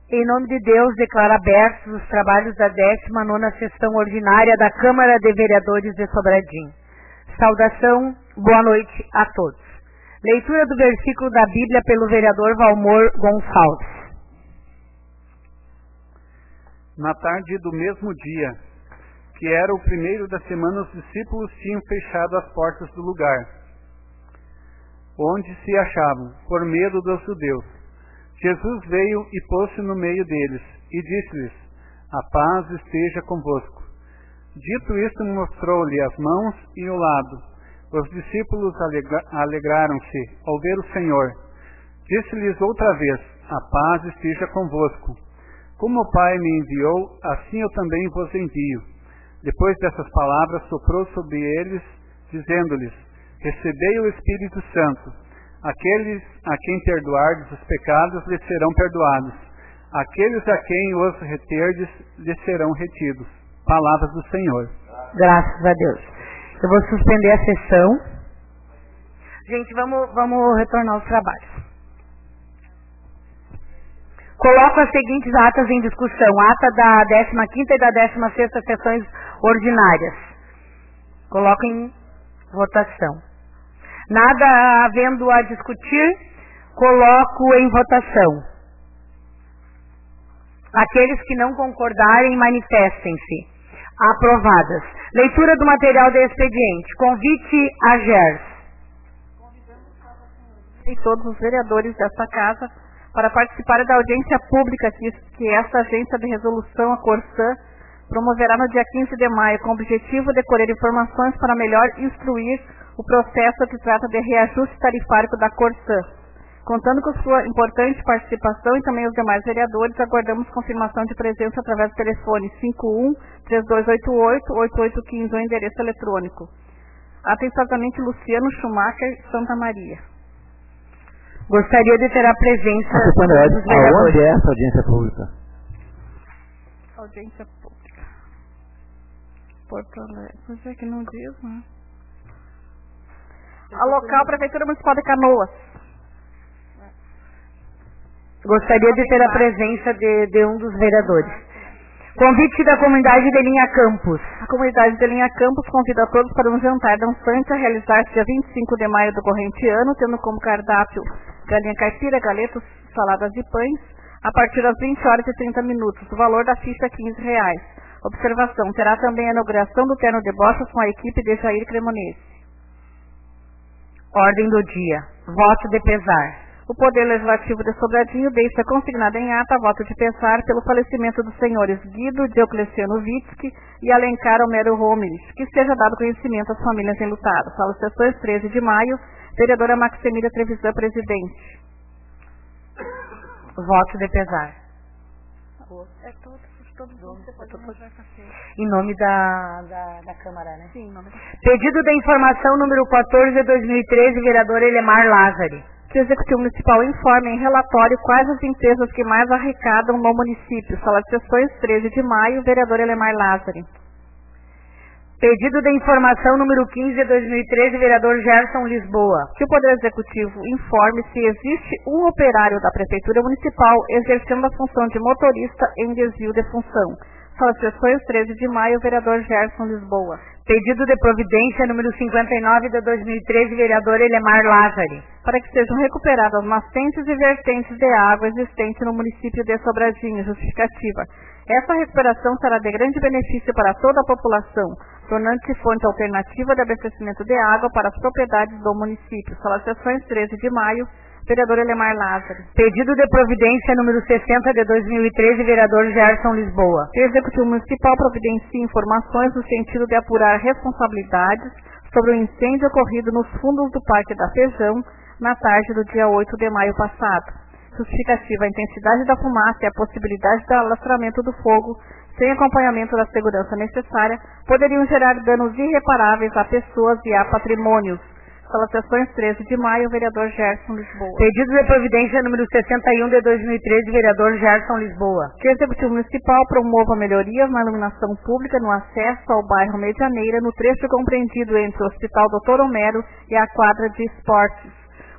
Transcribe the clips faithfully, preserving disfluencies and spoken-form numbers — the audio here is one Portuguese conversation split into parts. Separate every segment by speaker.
Speaker 1: Em nome de Deus, declaro abertos os trabalhos da décima nona sessão ordinária da Câmara de Vereadores de Sobradinho. Saudação, boa noite a todos. Leitura do versículo da Bíblia pelo vereador Valmor Gonçalves.
Speaker 2: Na tarde do mesmo dia, que era o primeiro da semana, os discípulos tinham fechado as portas do lugar onde se achavam, por medo dos judeus. Jesus veio e pôs-se no meio deles, e disse-lhes: a paz esteja convosco. Dito isto, mostrou-lhe as mãos e o lado. Os discípulos alegraram-se ao ver o Senhor. Disse-lhes outra vez: a paz esteja convosco. Como o Pai me enviou, assim eu também vos envio. Depois dessas palavras, soprou sobre eles, dizendo-lhes: recebei o Espírito Santo. Aqueles a quem perdoardes os pecados, lhes serão perdoados. Aqueles a quem os reterdes, lhes serão retidos. Palavras do Senhor.
Speaker 1: Graças a Deus. Eu vou suspender a sessão. Gente, vamos, vamos retornar aos trabalhos. Coloco as seguintes atas em discussão. Ata da décima quinta e da décima sexta sessões ordinárias. Coloco em votação. Nada havendo a discutir, coloco em votação. Aqueles que não concordarem, manifestem-se. Aprovadas. Leitura do material de expediente. Convite a Gers.
Speaker 3: E todos os vereadores desta casa para participar da audiência pública que, que esta agência de resolução, a Corsã, promoverá no dia quinze de maio, com o objetivo de colher informações para melhor instruir o processo que trata de reajuste tarifário da Corsã. Contando com sua importante participação e também os demais vereadores, aguardamos confirmação de presença através do telefone cinco um, três dois oito oito, oito oito um cinco, ou endereço eletrônico. Atenciosamente, Luciano Schumacher, Santa Maria.
Speaker 1: Gostaria de ter a presença dos vereadores.
Speaker 4: Aonde é essa audiência pública?
Speaker 3: Audiência pública. Porto Alegre. Pois é que não diz, né? A local, Prefeitura Municipal de Canoas.
Speaker 1: Gostaria de ter a presença de, de um dos vereadores. Convite da comunidade de Linha Campos.
Speaker 3: A comunidade de Linha Campos convida a todos para um jantar dançante a realizar-se dia vinte e cinco de maio do corrente ano, tendo como cardápio galinha caipira, galetos, saladas e pães, a partir das vinte horas e trinta minutos. O valor da ficha é quinze reais. Observação: terá também a inauguração do terno de bochas com a equipe de Jair Cremonese.
Speaker 1: Ordem do dia. Voto de pesar.
Speaker 3: O Poder Legislativo de Sobradinho deixa consignada em ata voto de pesar pelo falecimento dos senhores Guido Diocleciano Vitsky e Alencar Homero Romelis, que seja dado conhecimento às famílias enlutadas. Salas sessões, treze de maio, vereadora Maximília Trevisan, presidente.
Speaker 1: Voto de pesar.
Speaker 3: É todos. Todos todos
Speaker 1: em nome da, da, da Câmara, né?
Speaker 3: Sim, em nome da...
Speaker 1: Pedido da informação número quatorze de dois mil e treze, vereador Elemar Lázari.
Speaker 3: Que o Executivo Municipal informe em relatório quais as empresas que mais arrecadam no município. Sala de sessões, treze de maio, vereador Elemar Lázari.
Speaker 1: Pedido da informação número quinze de dois mil e treze, vereador Gerson Lisboa.
Speaker 3: Que o Poder Executivo informe se existe um operário da Prefeitura Municipal exercendo a função de motorista em desvio de função. Sala de sessões, treze de maio, vereador Gerson Lisboa.
Speaker 1: Pedido de providência número cinquenta e nove de dois mil e treze, vereador Elemar Lázari.
Speaker 3: Para que sejam recuperadas nascentes e vertentes de água existentes no município de Sobradinho. Justificativa: essa recuperação será de grande benefício para toda a população, tornando-se fonte alternativa de abastecimento de água para as propriedades do município. Sala de sessões, treze de maio, vereador Elemar Lázari.
Speaker 1: Pedido de providência número sessenta de dois mil e treze, vereador Gerson Lisboa.
Speaker 3: O Executivo Municipal providencia informações no sentido de apurar responsabilidades sobre o incêndio ocorrido nos fundos do Parque da Feijão na tarde do dia oito de maio passado. Justificativa: a intensidade da fumaça e a possibilidade de alastramento do fogo, sem acompanhamento da segurança necessária, poderiam gerar danos irreparáveis a pessoas e a patrimônios. Sala sessões, treze de maio, vereador Gerson Lisboa.
Speaker 1: Pedido de providência número sessenta e um de dois mil e treze, vereador Gerson Lisboa.
Speaker 3: Que o Executivo Municipal promova melhorias na iluminação pública no acesso ao bairro Medianeira, no trecho compreendido entre o Hospital doutor Homero e a quadra de esportes.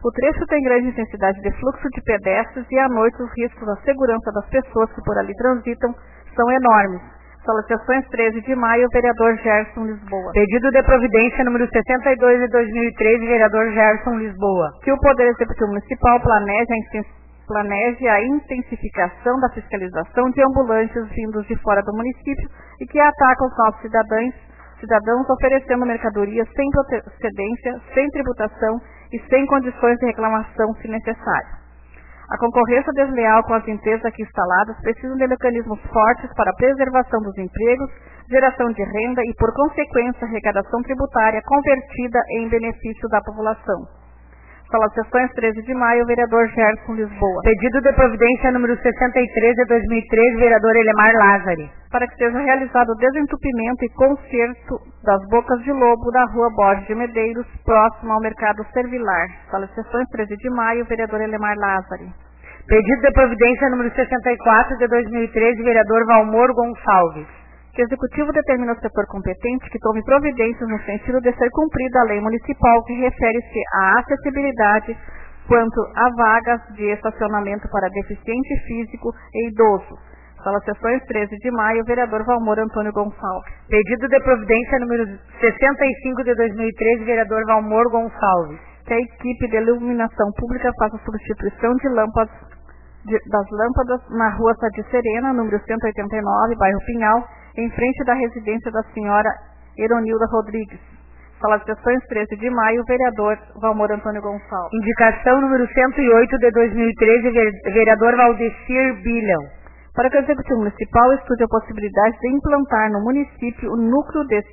Speaker 3: O trecho tem grande intensidade de fluxo de pedestres e à noite os riscos à segurança das pessoas que por ali transitam são enormes. Solicitações treze de maio, vereador Gerson Lisboa.
Speaker 1: Pedido de providência número sessenta e dois de dois mil e treze, vereador Gerson Lisboa.
Speaker 3: Que o Poder Executivo Municipal planeje a, planeje a intensificação da fiscalização de ambulantes vindos de fora do município e que atacam os nossos cidadãos, cidadãos oferecendo mercadorias sem procedência, sem tributação e sem condições de reclamação, se necessário. A concorrência desleal com as empresas aqui instaladas precisam de mecanismos fortes para a preservação dos empregos, geração de renda e, por consequência, arrecadação tributária convertida em benefício da população. Sala Sessões, treze de maio, vereador Gerson Lisboa.
Speaker 1: Pedido de providência número sessenta e três de dois mil e treze, vereador Elemar Lázari.
Speaker 3: Para que seja realizado o desentupimento e conserto das bocas de lobo da rua Borges de Medeiros, próximo ao mercado Servilar. Sala Sessões, treze de maio, vereador Elemar Lázari.
Speaker 1: Pedido de providência número sessenta e quatro de dois mil e treze, vereador Valmor Gonçalves.
Speaker 3: Que o Executivo determina ao setor competente que tome providências no sentido de ser cumprida a lei municipal que refere-se à acessibilidade quanto a vagas de estacionamento para deficiente físico e idoso. Sala Sessões, treze de maio, vereador Valmor Antônio Gonçalves.
Speaker 1: Pedido de providência número sessenta e cinco de dois mil e treze, vereador Valmor Gonçalves.
Speaker 3: Que a equipe de iluminação pública faça substituição de lâmpadas, de, das lâmpadas na rua Sadi Serena, número cento e oitenta e nove, bairro Pinhal, em frente da residência da senhora Eronilda Rodrigues. Sala de Sessões, treze de maio, vereador Valmor Antônio Gonçalves.
Speaker 1: Indicação número cento e oito de dois mil e treze, vereador Valdecir Bilhão.
Speaker 3: Para que o Executivo Municipal estude a possibilidade de implantar no município o núcleo de,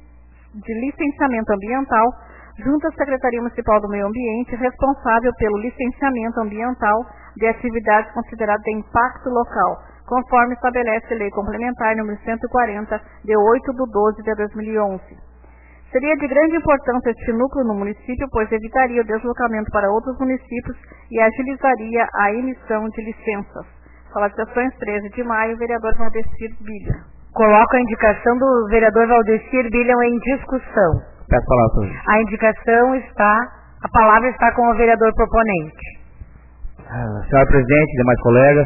Speaker 3: de licenciamento ambiental junto à Secretaria Municipal do Meio Ambiente, responsável pelo licenciamento ambiental de atividades consideradas de impacto local, conforme estabelece a Lei Complementar número cento e quarenta, de oito de doze de dois mil e onze. Seria de grande importância este núcleo no município, pois evitaria o deslocamento para outros municípios e agilizaria a emissão de licenças. Sala de Sessões, treze de maio, vereador Valdecir Bilhão.
Speaker 1: Coloco a indicação do vereador Valdecir Bilhão em discussão.
Speaker 4: Peço a palavra.
Speaker 1: A indicação está, a palavra está com o vereador proponente.
Speaker 4: Uh, senhora Presidente, demais colegas,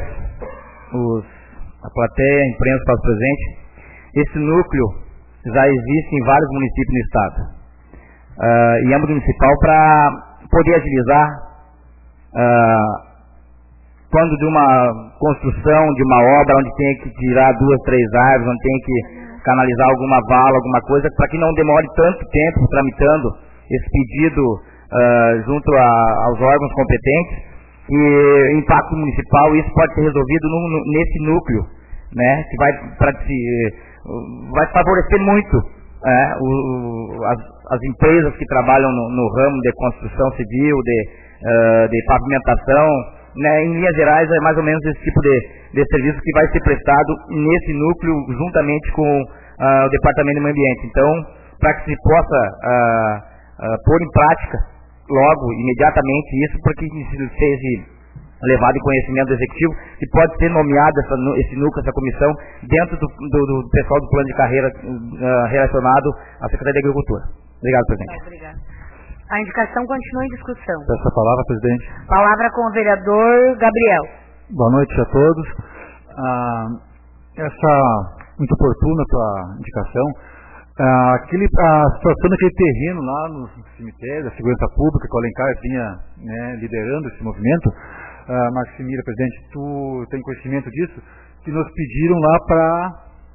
Speaker 4: os, a plateia, a imprensa para o presente, esse núcleo já existe em vários municípios no estado. Uh, e âmbito municipal para poder agilizar uh, quando de uma construção, de uma obra onde tem que tirar duas, três árvores, onde tem que canalizar alguma vala, alguma coisa, para que não demore tanto tempo tramitando esse pedido uh, junto a, aos órgãos competentes, e impacto municipal, isso pode ser resolvido no, no, nesse núcleo, né, que vai, pra, se, vai favorecer muito é, o, o, as, as empresas que trabalham no, no ramo de construção civil, de, uh, de pavimentação, né, em linhas gerais é mais ou menos esse tipo de, de serviço que vai ser prestado nesse núcleo juntamente com uh, o Departamento do Meio Ambiente. Então, para que se possa uh, uh, pôr em prática logo, imediatamente isso, para que isso seja levado em conhecimento do Executivo, e pode ser nomeado essa, esse núcleo, essa comissão, dentro do, do, do pessoal do plano de carreira uh, relacionado à Secretaria de Agricultura. Obrigado, presidente.
Speaker 1: Obrigado. A indicação continua em discussão.
Speaker 2: Peço a palavra, presidente.
Speaker 1: Palavra com o vereador Gabriel.
Speaker 2: Boa noite a todos. Ah, essa muito oportuna tua indicação. Ah, aquele, a situação daquele terreno lá no cemitério, a segurança pública, que o Alencar vinha, né, liderando esse movimento. Ah, Maximiliano, presidente, tu tem conhecimento disso? Que nos pediram lá para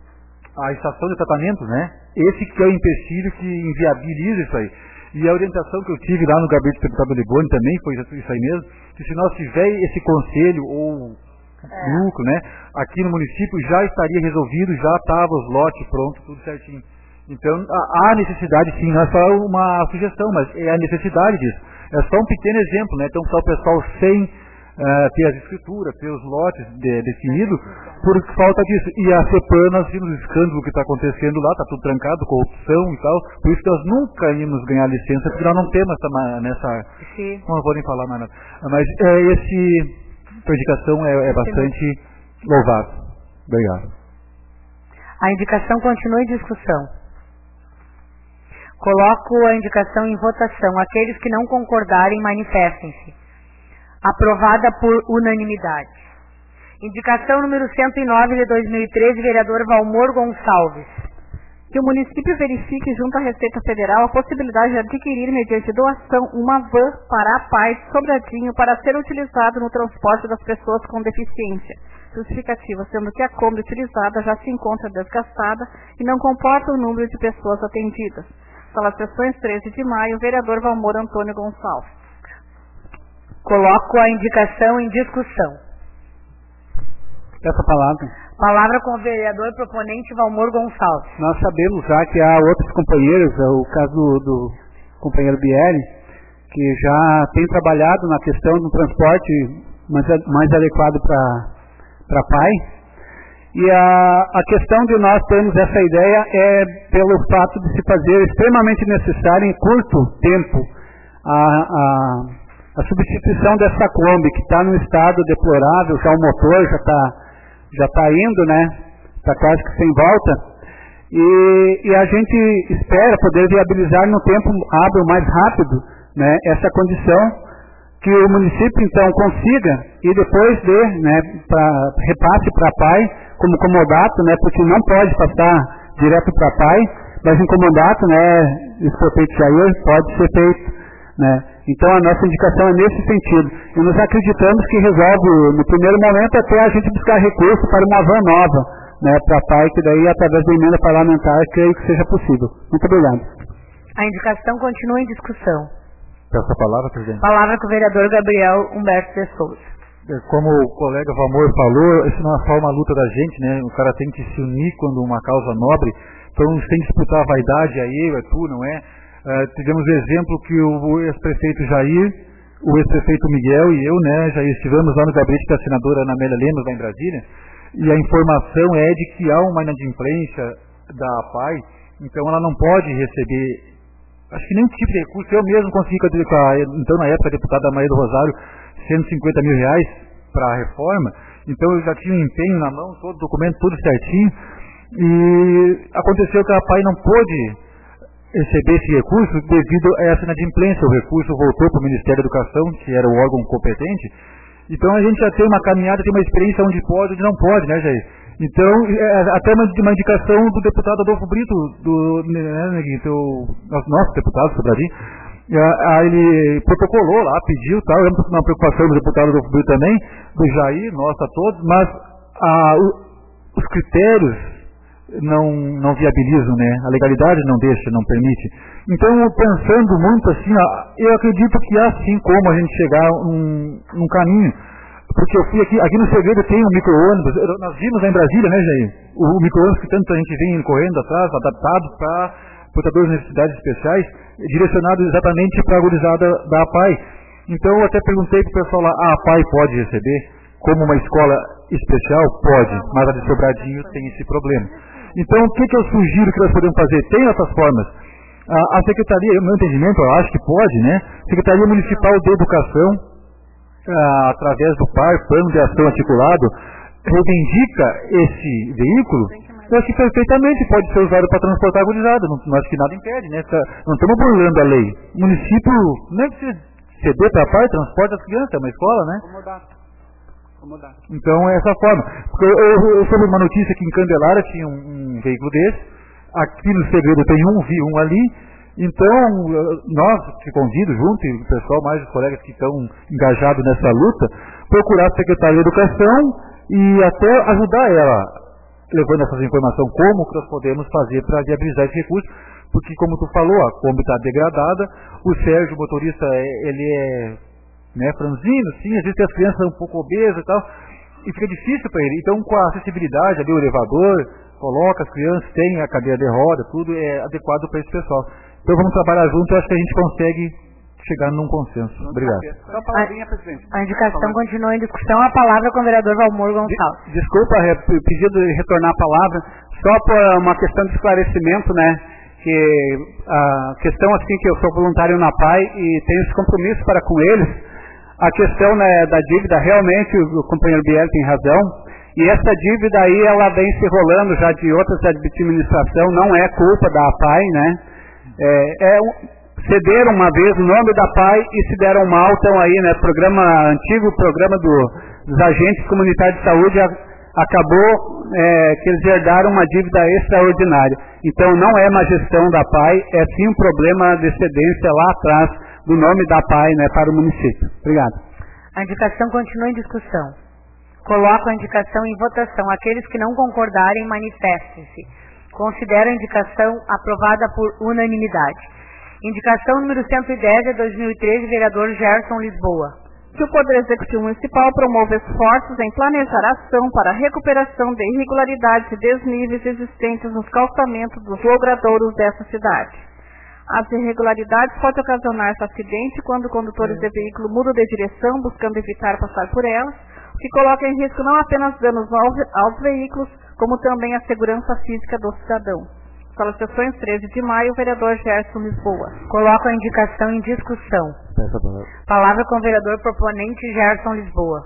Speaker 2: a estação de tratamento, né? Esse que é o empecilho que inviabiliza isso aí. E a orientação que eu tive lá no gabinete do deputado Liboni também foi isso aí mesmo, que se nós tiver esse conselho ou é. núcleo, né, aqui no município já estaria resolvido, já estava os lotes prontos, tudo certinho. Então, há necessidade sim, não é só uma sugestão, mas é a necessidade disso. É só um pequeno exemplo, né? Então, só o pessoal sem uh, ter as escrituras, ter os lotes de, definidos, por falta disso. E a CEPAN, nós vimos o escândalo que está acontecendo lá, está tudo trancado, corrupção e tal, por isso que nós nunca íamos ganhar licença, porque nós não temos essa... nessa
Speaker 1: sim.
Speaker 2: Não vou nem falar mais nada. Mas é, esse, a indicação é, é bastante louvável. Obrigado.
Speaker 1: A indicação continua em discussão. Coloco a indicação em votação. Aqueles que não concordarem, manifestem-se. Aprovada por unanimidade. Indicação número cento e nove de dois mil e treze, vereador Valmor Gonçalves.
Speaker 3: Que o município verifique junto à Receita Federal a possibilidade de adquirir, mediante doação, uma van para a paz Sobradinho para ser utilizado no transporte das pessoas com deficiência. Justificativa, sendo que a Kombi utilizada já se encontra desgastada e não comporta o número de pessoas atendidas. Sala Sessões, treze de maio, vereador Valmor Antônio Gonçalves.
Speaker 1: Coloco a indicação em discussão.
Speaker 2: Essa palavra.
Speaker 1: Palavra com o vereador proponente Valmor Gonçalves.
Speaker 2: Nós sabemos já que há outros companheiros, o caso do, do companheiro Bieri, que já tem trabalhado na questão do transporte mais, mais adequado para pai. E a, a questão de nós termos essa ideia é pelo fato de se fazer extremamente necessário em curto tempo a, a, a substituição dessa Kombi, que está num estado deplorável, já o motor já está já está indo, né? Está quase que sem volta. E, e a gente espera poder viabilizar no tempo hábil mais rápido, né, essa condição, que o município então consiga e depois dê, né, pra, repasse para pai como comodato, né, porque não pode passar direto para pai, mas em comodato, né, isso foi feito Jair, pode ser feito, né. Então a nossa indicação é nesse sentido. E nós acreditamos que resolve, no primeiro momento, até a gente buscar recurso para uma van nova, né, para pai, que daí, através da emenda parlamentar, creio que seja possível. Muito obrigado.
Speaker 1: A indicação continua em discussão.
Speaker 4: Peço a palavra, presidente.
Speaker 1: Palavra com o vereador Gabriel Humberto de Souza.
Speaker 4: Como o colega Valmor falou, isso não é só uma luta da gente, né? O cara tem que se unir quando uma causa nobre, então sem disputar a vaidade, é eu, é tu, não é? Uh, tivemos o exemplo que o ex-prefeito Jair, o ex-prefeito Miguel e eu, né, já estivemos lá no gabinete da senadora Ana Amélia Lemos, lá em Brasília, e a informação é de que há uma inadimplência da A P A I, então ela não pode receber, acho que nenhum tipo de recurso. Eu mesmo consegui, com a, então na época a deputada Maria do Rosário, cento e cinquenta mil reais para a reforma, então eu já tinha um empenho na mão, todo o documento, tudo certinho, e aconteceu que a A P A I não pôde receber esse recurso devido a essa inadimplência. O recurso voltou para o Ministério da Educação, que era o órgão competente. Então a gente já tem uma caminhada, tem uma experiência onde pode e onde não pode, né, Jair? Então, é, até uma, uma indicação do deputado Adolfo Brito, do, né, Neguinho, nosso deputado, Sobradinho, aí ele protocolou lá, pediu, tal, eu uma preocupação do deputado Adolfo Brito também, do Jair, nossa, todos, mas a, o, os critérios não, não viabilizam, né? A legalidade não deixa, não permite. Então, pensando muito assim, eu acredito que há sim como a gente chegar num, num caminho. Porque eu fui aqui, aqui no Segredo tem um micro-ônibus, nós vimos lá em Brasília, né, Jair? O, o micro-ônibus que tanta gente vem correndo atrás, adaptado para portadores de necessidades especiais, direcionado exatamente para a gurizada da A P A I. Então, eu até perguntei para o pessoal lá, a A P A I pode receber como uma escola especial? Pode, mas a de Sobradinho tem esse problema. Então, o que, que eu sugiro que nós podemos fazer? Tem outras formas. A, a Secretaria, no meu entendimento, eu acho que pode, né? Secretaria Municipal de Educação, a, através do P A R, Plano de Ação Articulado, reivindica esse veículo. Eu acho que perfeitamente pode ser usado para transportar a gurizada. Não, não acho que nada impede, né? Não estamos burlando a lei. O município não é que ceder para a P A R, transporta as crianças, é uma escola, né? Então é essa forma. Porque eu, eu, eu soube uma notícia que em Candelária tinha um, um veículo desse, aqui no Segredo tem um, vi um ali. Então nós te convido junto, e o pessoal, mais os colegas que estão engajados nessa luta, procurar a Secretaria de Educação e até ajudar ela, levando essas informações, como que nós podemos fazer para viabilizar esse recurso, porque como tu falou, a Kombi está degradada, o Sérgio, o motorista, ele é, né, franzino, sim, às vezes tem as crianças um pouco obesas e tal, e fica difícil para ele. Então, com a acessibilidade ali, o elevador, coloca as crianças, tem a cadeira de roda, tudo é adequado para esse pessoal. Então, vamos trabalhar junto, eu acho que a gente consegue chegar num consenso. Obrigado.
Speaker 2: Só a palavrinha, presidente.
Speaker 1: A indicação continua em discussão, a palavra com o vereador Valmor Gonçalves.
Speaker 2: Desculpa, pedido de retornar a palavra, só por uma questão de esclarecimento, né? Que a questão assim que eu sou voluntário na P A I e tenho esse compromisso para com eles, a questão, né, da dívida, realmente o companheiro Biel tem razão, e essa dívida aí ela vem se rolando já de outras de administração, não é culpa da A P A I, né? É, é um, cederam uma vez o nome da P A I e se deram mal, estão aí, né? Programa antigo, programa do, dos agentes comunitários de saúde, a, acabou é, que eles herdaram uma dívida extraordinária. Então não é má gestão da P A I, é sim um problema de excedência lá atrás do nome da P A I, né, para o município. Obrigado.
Speaker 1: A indicação continua em discussão. Coloco a indicação em votação. Aqueles que não concordarem, manifestem-se. Considero a indicação aprovada por unanimidade. Indicação número cento e dez de dois mil e treze, vereador Gerson Lisboa.
Speaker 3: Que o Poder Executivo Municipal promova esforços em planejar ação para a recuperação de irregularidades e desníveis existentes nos calçamentos dos logradouros dessa cidade. As irregularidades podem ocasionar-se acidente quando condutores de veículo mudam de direção, buscando evitar passar por elas, o que coloca em risco não apenas danos aos, aos veículos, como também a segurança física do cidadão. Pelas sessões treze de maio, o vereador Gerson Lisboa.
Speaker 1: Coloco a indicação em discussão. Palavra com o vereador proponente Gerson Lisboa.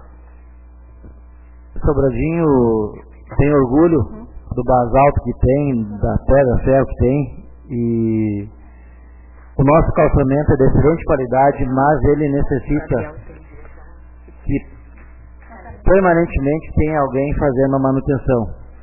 Speaker 4: Sobradinho tem orgulho uhum. do basalto que tem, da pedra ferro que tem, e o nosso calçamento é de excelente qualidade, mas ele necessita que permanentemente tenha alguém fazendo a manutenção.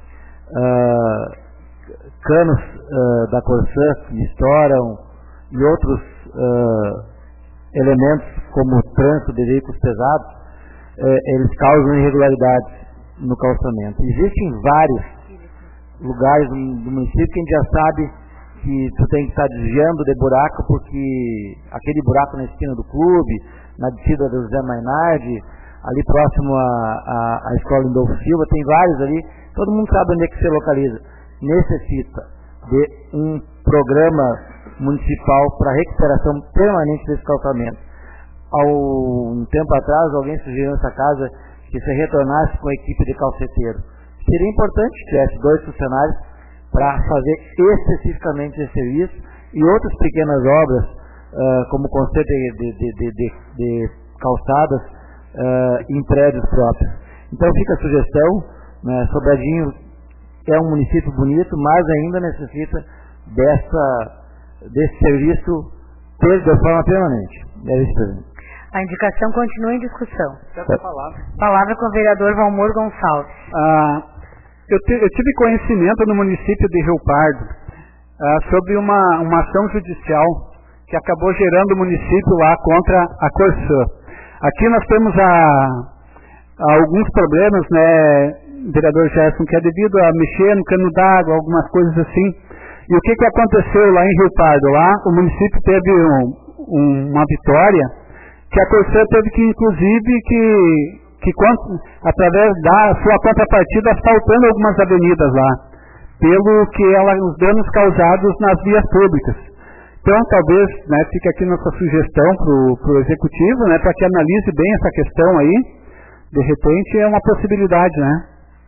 Speaker 4: Uh, canos uh, da Corsã que estouram e outros uh, elementos como o trânsito de veículos pesados, uh, eles causam irregularidades no calçamento. Existem vários lugares do município que a gente já sabe que tu tem que estar desviando de buraco, porque aquele buraco na esquina do clube, na descida do José Mainardi, ali próximo à, à escola Indolfo Silva, tem vários ali, todo mundo sabe onde é que se localiza. Necessita de um programa municipal para recuperação permanente desse calçamento. Há um tempo atrás, alguém sugeriu nessa casa que se retornasse com a equipe de calceteiro. Seria importante que tivesse dois funcionários para fazer especificamente esse serviço e outras pequenas obras, uh, como o conserto de, de, de, de, de calçadas uh, em prédios próprios. Então fica a sugestão, né, Sobradinho é um município bonito, mas ainda necessita dessa, desse serviço de forma permanente. É isso.
Speaker 1: A indicação continua em discussão.
Speaker 2: Essa palavra.
Speaker 1: Palavra com o vereador Valmor Gonçalves.
Speaker 2: Ah, eu, te, eu tive conhecimento no município de Rio Pardo ah, sobre uma, uma ação judicial que acabou gerando o município lá contra a Corsã. Aqui nós temos a, a alguns problemas, né, vereador Gerson, que é devido a mexer no cano d'água, algumas coisas assim. E o que, que aconteceu lá em Rio Pardo? Lá o município teve um, um, uma vitória que a Corsã teve que, inclusive, que, que através da sua contrapartida, asfaltando algumas avenidas lá, pelo que ela, os danos causados nas vias públicas. Então, talvez, né, fique aqui nossa sugestão para o executivo, né, para que analise bem essa questão aí. De repente, é uma possibilidade, né?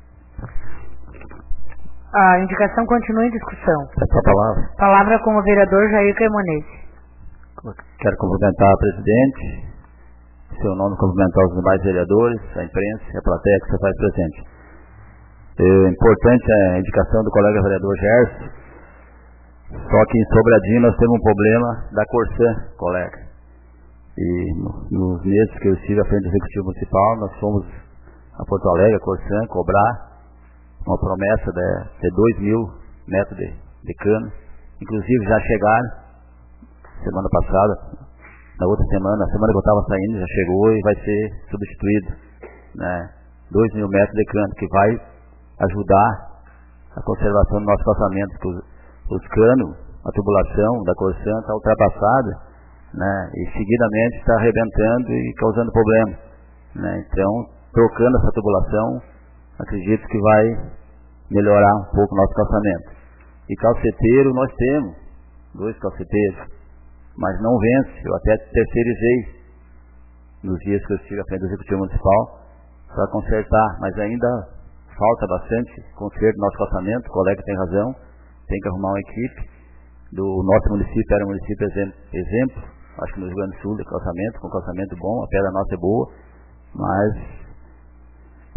Speaker 1: A indicação continua em discussão.
Speaker 4: Essa palavra.
Speaker 1: Palavra com o vereador Jair Cremonese.
Speaker 4: Quero cumprimentar a presidente, seu nome cumprimentar os demais vereadores, a imprensa e a plateia que você faz presente. É importante a indicação do colega vereador Gerson, só que em Sobradinho nós temos um problema da Corsã, colega. E nos meses que eu estive à frente do Executivo Municipal, nós fomos a Porto Alegre, a Corsã, cobrar uma promessa de, de dois mil metros de, de cano. Inclusive já chegaram, semana passada, na outra semana, na semana que eu estava saindo, já chegou e vai ser substituído, né, dois mil metros de cano, que vai ajudar a conservação do nosso calçamento, porque os, os canos, a tubulação da Corsã está ultrapassada, né, e seguidamente está arrebentando e causando problema, né. Então, trocando essa tubulação, acredito que vai melhorar um pouco o nosso calçamento. E calceteiro nós temos, dois calceteiros, mas não vence. Eu até terceirizei nos dias que eu estive à frente do Executivo Municipal para consertar, mas ainda falta bastante conserto do nosso calçamento. O colega tem razão, tem que arrumar uma equipe. Do nosso município era um município exemplo, exemplo acho que no Rio Grande do Sul, de calçamento, com calçamento bom, a pedra nossa é boa, mas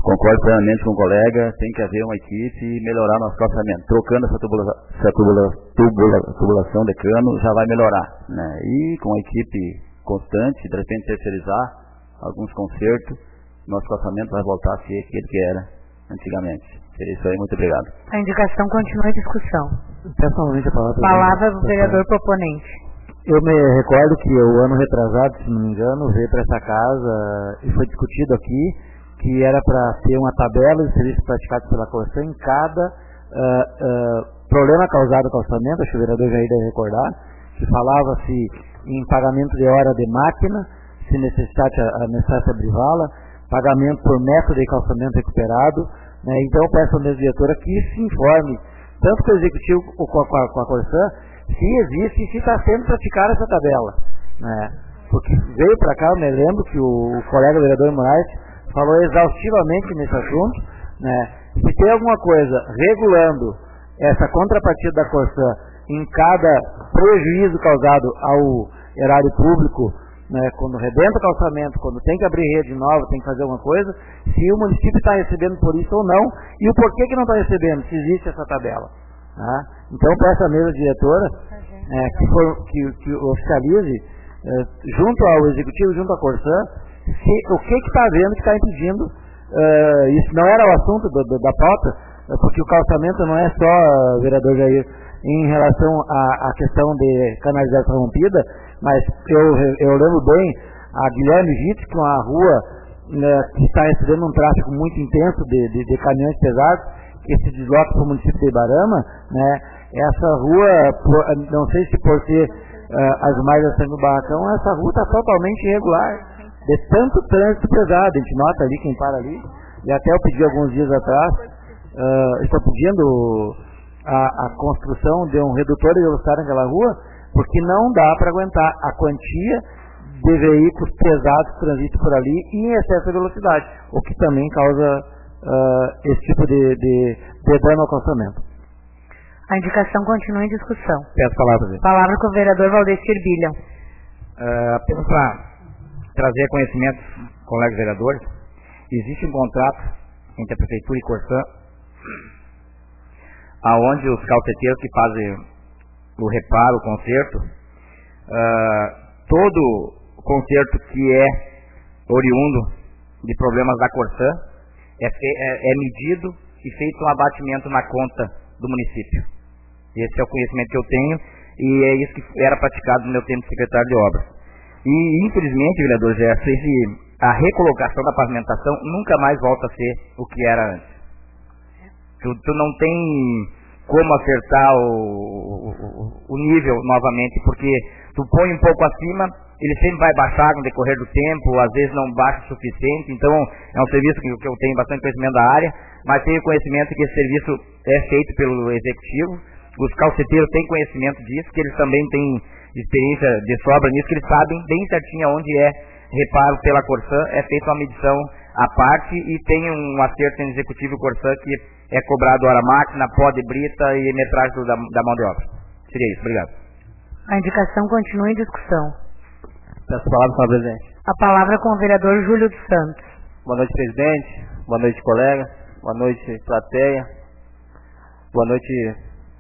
Speaker 4: concordo plenamente com o colega, tem que haver uma equipe e melhorar nosso calçamento. Trocando essa, tubula, essa tubula, tubula, tubulação de cano já vai melhorar, né? E com a equipe constante, de repente terceirizar alguns consertos, nosso calçamento vai voltar a ser aquele que era antigamente. Seria isso aí, muito obrigado.
Speaker 1: A indicação continua em discussão.
Speaker 5: Pessoalmente a palavra.
Speaker 1: Palavra do vereador proponente.
Speaker 5: Eu me recordo que o ano retrasado, se não me engano, veio para essa casa e foi discutido aqui que era para ter uma tabela de serviços praticados pela Corsã em cada uh, uh, problema causado ao calçamento, acho que o vereador Jair deve recordar, que falava-se em pagamento de hora de máquina, se necessitasse a necessária abrir vala, pagamento por método de calçamento recuperado, né? Então eu peço à mesa diretora que se informe, tanto com o executivo como com a, com a Corsã, se existe e se está sendo praticada essa tabela, né? Porque veio para cá, eu me lembro que o, o colega vereador Moraes falou exaustivamente nesse assunto, né? Se tem alguma coisa regulando essa contrapartida da Corsã em cada prejuízo causado ao erário público, né, quando rebenta o calçamento, quando tem que abrir rede nova, tem que fazer alguma coisa, se o município está recebendo por isso ou não, e o porquê que não está recebendo, se existe essa tabela. Né? Então, peço à mesa diretora é, que, for, que, que oficialize, é, junto ao Executivo, junto à Corsã, se, o que está havendo que está impedindo, é, isso não era o assunto do, do, da pauta, porque o calçamento não é só, vereador Jair, em relação à, à questão de canalização rompida, mas eu, eu lembro bem a Guilherme Gittes, que é uma rua, né, que está recebendo um tráfego muito intenso de, de, de caminhões pesados, que se desloca para o município de Ibarama, né? Essa rua, por, não sei se por ser uh, as mais assim do Barracão, essa rua está totalmente irregular, de tanto trânsito pesado, a gente nota ali, quem para ali, e até eu pedi alguns dias atrás, uh, estou pedindo a, a construção de um redutor de velocidade naquela rua, porque não dá para aguentar a quantia de veículos pesados que transitam por ali e em excesso de velocidade, o que também causa uh, esse tipo de, de, de dano ao calçamento.
Speaker 1: A indicação continua em discussão.
Speaker 5: Peço a palavra.
Speaker 1: Palavra com o vereador Valdecir Bilham.
Speaker 4: Uh, apenas para trazer conhecimento, colegas vereadores, existe um contrato entre a Prefeitura e Corsã, aonde os calceteiros que fazem o reparo, o conserto, uh, todo conserto que é oriundo de problemas da Corsã é, é, é medido e feito um abatimento na conta do município. Esse é o conhecimento que eu tenho e é isso que era praticado no meu tempo de secretário de obras. E infelizmente, vereador Gerson, a recolocação da pavimentação nunca mais volta a ser o que era antes. Tu, tu não tem como acertar o, o, o nível novamente, porque tu põe um pouco acima, ele sempre vai baixar no decorrer do tempo, às vezes não baixa o suficiente, então é um serviço que, que eu tenho bastante conhecimento da área, mas tenho conhecimento que esse serviço é feito pelo executivo, os calceteiros têm conhecimento disso, que eles também têm experiência de sobra nisso, que eles sabem bem certinho onde é reparo pela Corsã, é feita uma medição à parte e tem um acerto em executivo e Corsã que é cobrado hora máquina, pó de brita e metragem da, da mão de obra. Seria isso, obrigado.
Speaker 1: A indicação continua em discussão.
Speaker 5: Peço a palavra, senhor presidente.
Speaker 1: A palavra com o vereador Júlio dos Santos.
Speaker 5: Boa noite, presidente. Boa noite, colega. Boa noite, plateia. Boa noite.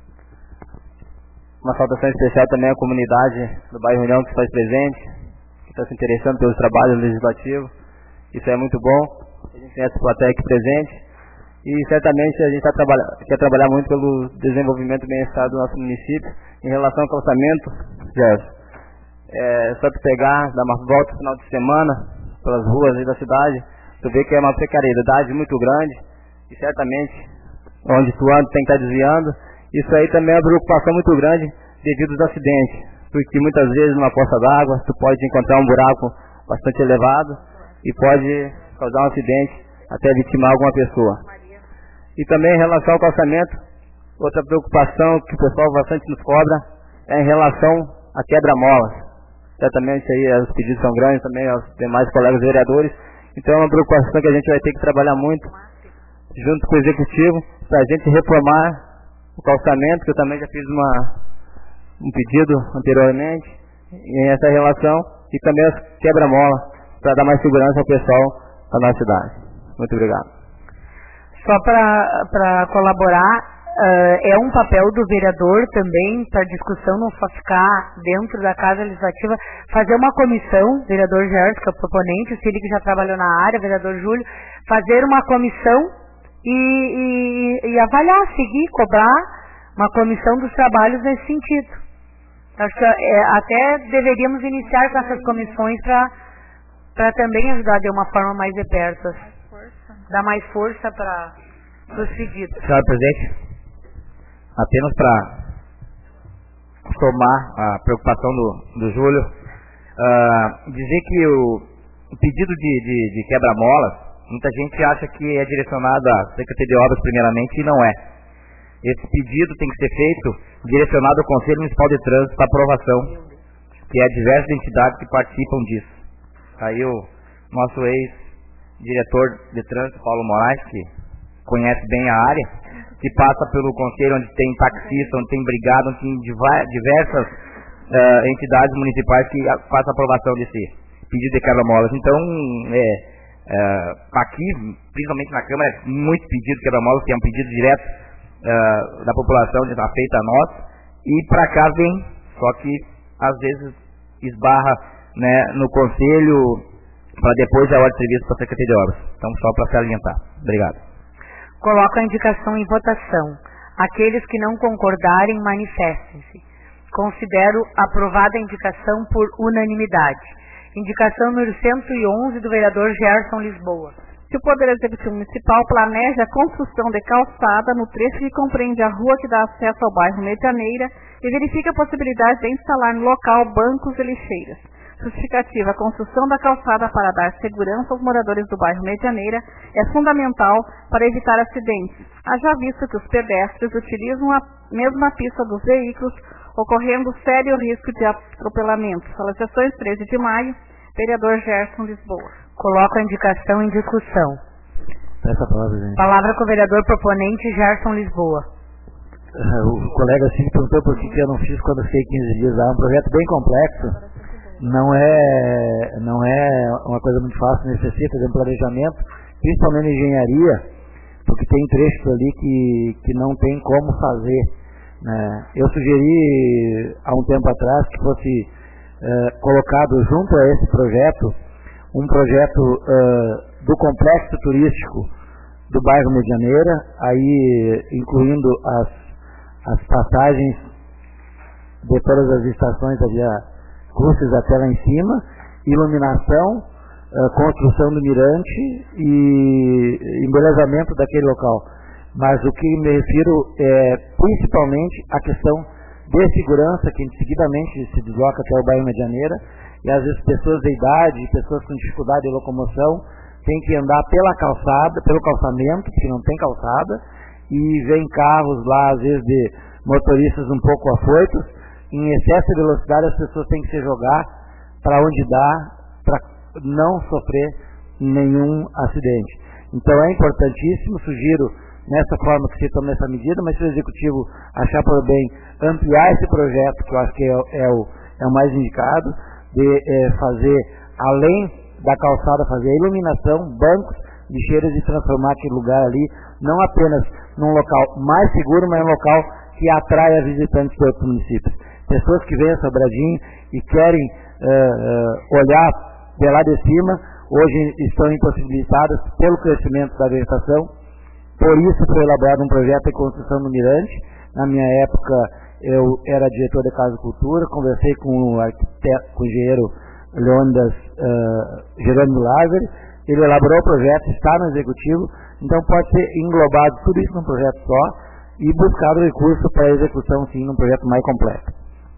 Speaker 5: Uma saudação especial também à comunidade do bairro União que se faz presente, que está se interessando pelos trabalhos legislativos. Isso é muito bom. A gente tem essa plateia aqui presente. E certamente a gente tá trabalha, quer trabalhar muito pelo desenvolvimento e bem-estar do nosso município. Em relação ao calçamento, Gerson, é só tu pegar, dar uma volta no final de semana pelas ruas aí da cidade, tu vê que é uma precariedade muito grande e certamente onde tu anda tem que estar desviando. Isso aí também é uma preocupação muito grande devido aos acidentes, porque muitas vezes numa poça d'água tu pode encontrar um buraco bastante elevado e pode causar um acidente até vitimar alguma pessoa. E também em relação ao calçamento, outra preocupação que o pessoal bastante nos cobra é em relação a quebra-molas. Certamente aí os pedidos são grandes também aos demais colegas vereadores, então é uma preocupação que a gente vai ter que trabalhar muito junto com o executivo para a gente reformar o calçamento, que eu também já fiz uma, um pedido anteriormente em essa relação, e também as quebra-mola para dar mais segurança ao pessoal da nossa cidade. Muito obrigado.
Speaker 1: Só para colaborar, Uh, é um papel do vereador também, para discussão não só ficar dentro da Casa Legislativa, fazer uma comissão, vereador Gerson, que é o proponente, o Cílio que já trabalhou na área, vereador Júlio, fazer uma comissão e, e, e avaliar, seguir, cobrar uma comissão dos trabalhos nesse sentido. Acho que é, até deveríamos iniciar com essas comissões para também ajudar de uma forma mais de perto, dar mais força para os pedidos.
Speaker 4: Senhora Presidente, apenas para somar a preocupação do, do Júlio, uh, dizer que o, o pedido de, de, de quebra-molas, muita gente acha que é direcionado à Secretaria de Obras primeiramente, e não é. Esse pedido tem que ser feito direcionado ao Conselho Municipal de Trânsito para aprovação, que é diversas entidades que participam disso. Aí o nosso ex-diretor de trânsito, Paulo Moraes, que conhece bem a área, que passa pelo conselho onde tem taxista, onde tem brigada, onde tem diversas uh, entidades municipais que façam a aprovação desse pedido de quebra-molas. Então, é, uh, aqui, principalmente na Câmara, é muito pedido de quebra-molas, que é um pedido direto uh, da população, que está feito a nós, e para cá vem, só que às vezes esbarra, né, no conselho, para depois a hora de serviço para a Secretaria de Obras. Então, só para se alimentar. Obrigado.
Speaker 1: Coloco a indicação em votação. Aqueles que não concordarem, manifestem-se. Considero aprovada a indicação por unanimidade. Indicação número cento e onze do vereador Gerson Lisboa.
Speaker 3: Que o Poder Executivo Municipal planeja a construção de calçada no trecho que compreende a rua que dá acesso ao bairro Medianeira e verifica a possibilidade de instalar no local bancos e lixeiras. Justificativa: a construção da calçada para dar segurança aos moradores do bairro Medianeira é fundamental para evitar acidentes, haja visto que os pedestres utilizam a mesma pista dos veículos, ocorrendo sério risco de atropelamento. Solicitações treze de maio, vereador Gerson Lisboa.
Speaker 1: Coloco a indicação em discussão.
Speaker 5: Peço a palavra, gente.
Speaker 1: Palavra com o vereador proponente Gerson Lisboa.
Speaker 5: O colega Cid perguntou por que eu não fiz quando fiquei quinze dias lá. É um projeto bem complexo. Não é, não é uma coisa muito fácil, necessita de um planejamento, principalmente na engenharia, porque tem trechos ali que, que não tem como fazer, né? Eu sugeri há um tempo atrás que fosse uh, colocado junto a esse projeto um projeto uh, do complexo turístico do bairro Medianeira, aí incluindo as, as passagens de todas as estações da via Cruzes até lá em cima, iluminação, uh, construção do mirante e embelezamento daquele local. Mas o que me refiro é principalmente a questão de segurança, que seguidamente se desloca até o bairro Medianeira, e às vezes pessoas de idade, pessoas com dificuldade de locomoção, têm que andar pela calçada, pelo calçamento, porque não tem calçada, e vem carros lá, às vezes de motoristas um pouco afoitos. Em excesso de velocidade, as pessoas têm que se jogar para onde dá, para não sofrer nenhum acidente. Então é importantíssimo, sugiro nessa forma que se toma essa medida, mas se o Executivo achar por bem ampliar esse projeto, que eu acho que é, é, o, é o mais indicado, de é, fazer, além da calçada, fazer a iluminação, bancos, lixeiras, e transformar aquele lugar ali, não apenas num local mais seguro, mas um local que atrai visitantes de outros municípios. Pessoas que vêm a Sobradinho e querem uh, uh, olhar de lá de cima, hoje estão impossibilitadas pelo crescimento da vegetação. Por isso foi elaborado um projeto de construção no Mirante. Na minha época, eu era diretor da Casa de Cultura, conversei com o arquiteto, com o engenheiro Leônidas uh, Jerônimo Lázaro, ele elaborou o projeto, está no Executivo, então pode ser englobado tudo isso num projeto só e buscar o recurso para a execução, sim, num projeto mais completo.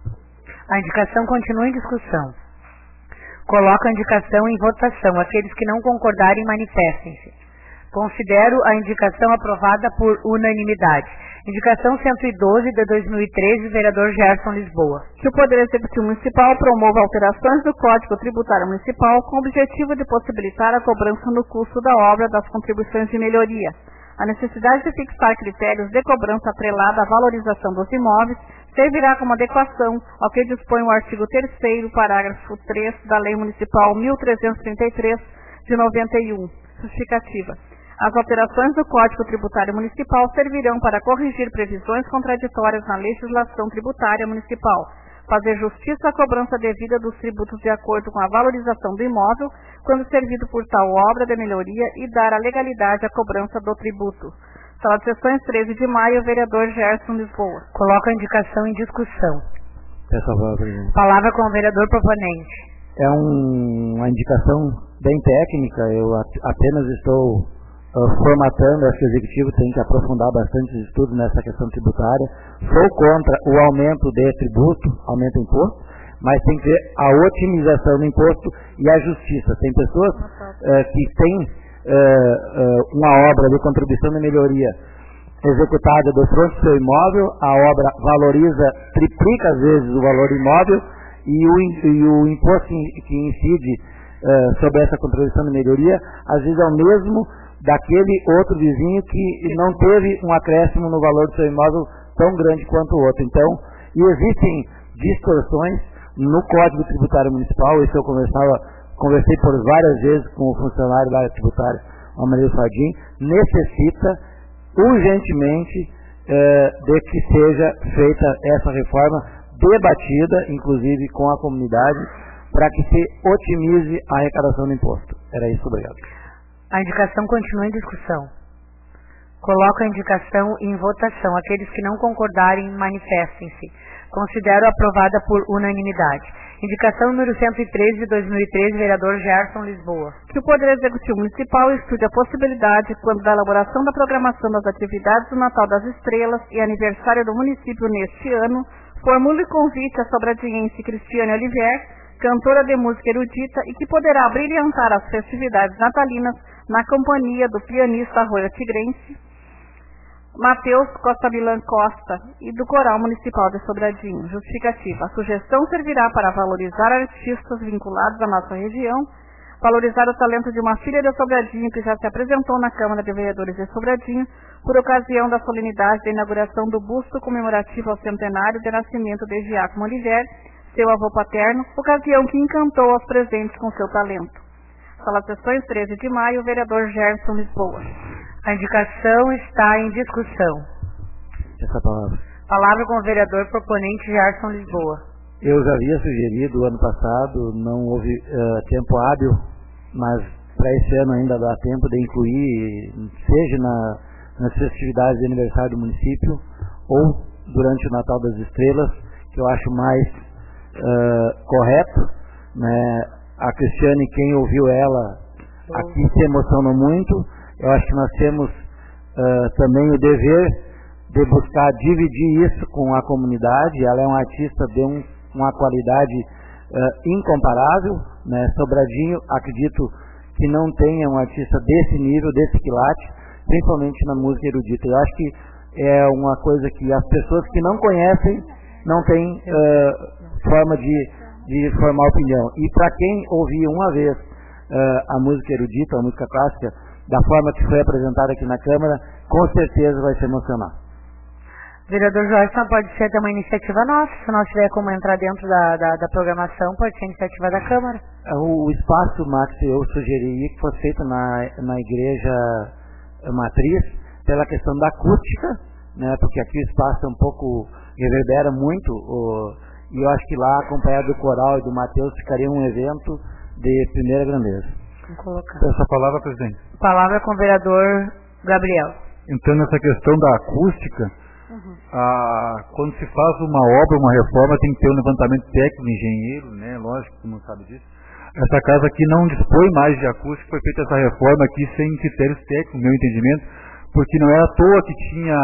Speaker 1: A indicação continua em discussão. Coloco a indicação em votação. Aqueles que não concordarem, manifestem-se. Considero a indicação aprovada por unanimidade. Indicação cento e doze de dois mil e treze, vereador Gerson Lisboa.
Speaker 3: Que o Poder Executivo Municipal promova alterações do Código Tributário Municipal com o objetivo de possibilitar a cobrança no custo da obra das contribuições de melhoria. A necessidade de fixar critérios de cobrança atrelada à valorização dos imóveis servirá como adequação ao que dispõe o artigo terceiro, parágrafo três da Lei Municipal mil trezentos e trinta e três, de noventa e um. Justificativa. As alterações do Código Tributário Municipal servirão para corrigir previsões contraditórias na legislação tributária municipal, fazer justiça à cobrança devida dos tributos de acordo com a valorização do imóvel, quando servido por tal obra de melhoria, e dar a legalidade à cobrança do tributo. Sala de Sessões, treze de maio, vereador Gerson Lisboa.
Speaker 1: Coloco a indicação em discussão.
Speaker 5: Peço a palavra, presidente.
Speaker 1: Palavra com o vereador proponente.
Speaker 5: É um, uma indicação bem técnica, eu a, apenas estou uh, formatando, acho que o executivo tem que aprofundar bastante os estudos nessa questão tributária. Sou contra o aumento de tributo, aumento do imposto, mas tem que ver a otimização do imposto e a justiça. Tem pessoas uh, que têm uh, uh, uma obra de contribuição de melhoria executada do fronte do seu imóvel, a obra valoriza, triplica às vezes o valor imóvel, e o, e o imposto que incide uh, sobre essa contribuição de melhoria, às vezes é o mesmo daquele outro vizinho que não teve um acréscimo no valor do seu imóvel tão grande quanto o outro. Então, e existem distorções no Código Tributário Municipal. Isso eu conversava, conversei por várias vezes com o funcionário da área tributária, o Amarelo Fardim, necessita urgentemente eh, de que seja feita essa reforma, debatida, inclusive com a comunidade, para que se otimize a arrecadação do imposto. Era isso, obrigado.
Speaker 1: A indicação continua em discussão. Coloco a indicação em votação. Aqueles que não concordarem, manifestem-se. Considero aprovada por unanimidade. Indicação número cento e treze de dois mil e treze, vereador Gerson Lisboa.
Speaker 3: Que o Poder Executivo Municipal estude a possibilidade, quando da elaboração da programação das atividades do Natal das Estrelas e aniversário do município neste ano, formule convite à sobradiense Cristiane Olivier, cantora de música erudita, e que poderá brilhantar as festividades natalinas na companhia do pianista Arroio Tigrense, Matheus Costa Milan Costa, e do Coral Municipal de Sobradinho. Justificativa. A sugestão servirá para valorizar artistas vinculados à nossa região, valorizar o talento de uma filha de Sobradinho que já se apresentou na Câmara de Vereadores de Sobradinho por ocasião da solenidade da inauguração do busto comemorativo ao centenário de nascimento de Giacomo Olivier, seu avô paterno, ocasião que encantou aos presentes com seu talento. Sala de Sessões, treze de maio, vereador Gerson Lisboa.
Speaker 1: A indicação está em discussão.
Speaker 5: Essa palavra.
Speaker 1: Palavra com o vereador proponente Gerson Lisboa.
Speaker 5: Eu já havia sugerido ano passado, não houve uh, tempo hábil, mas para esse ano ainda dá tempo de incluir, seja na, nas festividades de aniversário do município ou durante o Natal das Estrelas, que eu acho mais uh, correto, né? A Cristiane, quem ouviu ela aqui, se emocionou muito. Eu acho que nós temos uh, também o dever de buscar dividir isso com a comunidade. Ela é uma artista de um, uma qualidade uh, incomparável, né? Sobradinho, acredito que não tenha um artista desse nível, desse quilate, principalmente na música erudita. Eu acho que é uma coisa que as pessoas que não conhecem não têm uh, forma de, de formar opinião. E para quem ouvir uma vez uh, a música erudita, a música clássica, da forma que foi apresentada aqui na Câmara, com certeza vai se emocionar.
Speaker 1: Vereador Jorge, pode ser até uma iniciativa nossa, se nós tiver como entrar dentro da, da, da programação, pode ser iniciativa da Câmara.
Speaker 5: O, o espaço, Max, eu sugeriria que fosse feito na, na igreja matriz, pela questão da acústica, né, porque aqui o espaço é um pouco, reverbera muito, o, e eu acho que lá, acompanhado do coral e do Matheus, ficaria um evento de primeira grandeza.
Speaker 2: Essa palavra, presidente.
Speaker 1: Palavra com o vereador Gabriel.
Speaker 2: Entrando nessa questão da acústica, uhum. a, quando se faz uma obra, uma reforma, tem que ter um levantamento técnico do engenheiro, né? Lógico que não sabe disso. Essa casa aqui não dispõe mais de acústica, foi feita essa reforma aqui sem critérios técnicos, no meu entendimento, porque não era à toa que tinha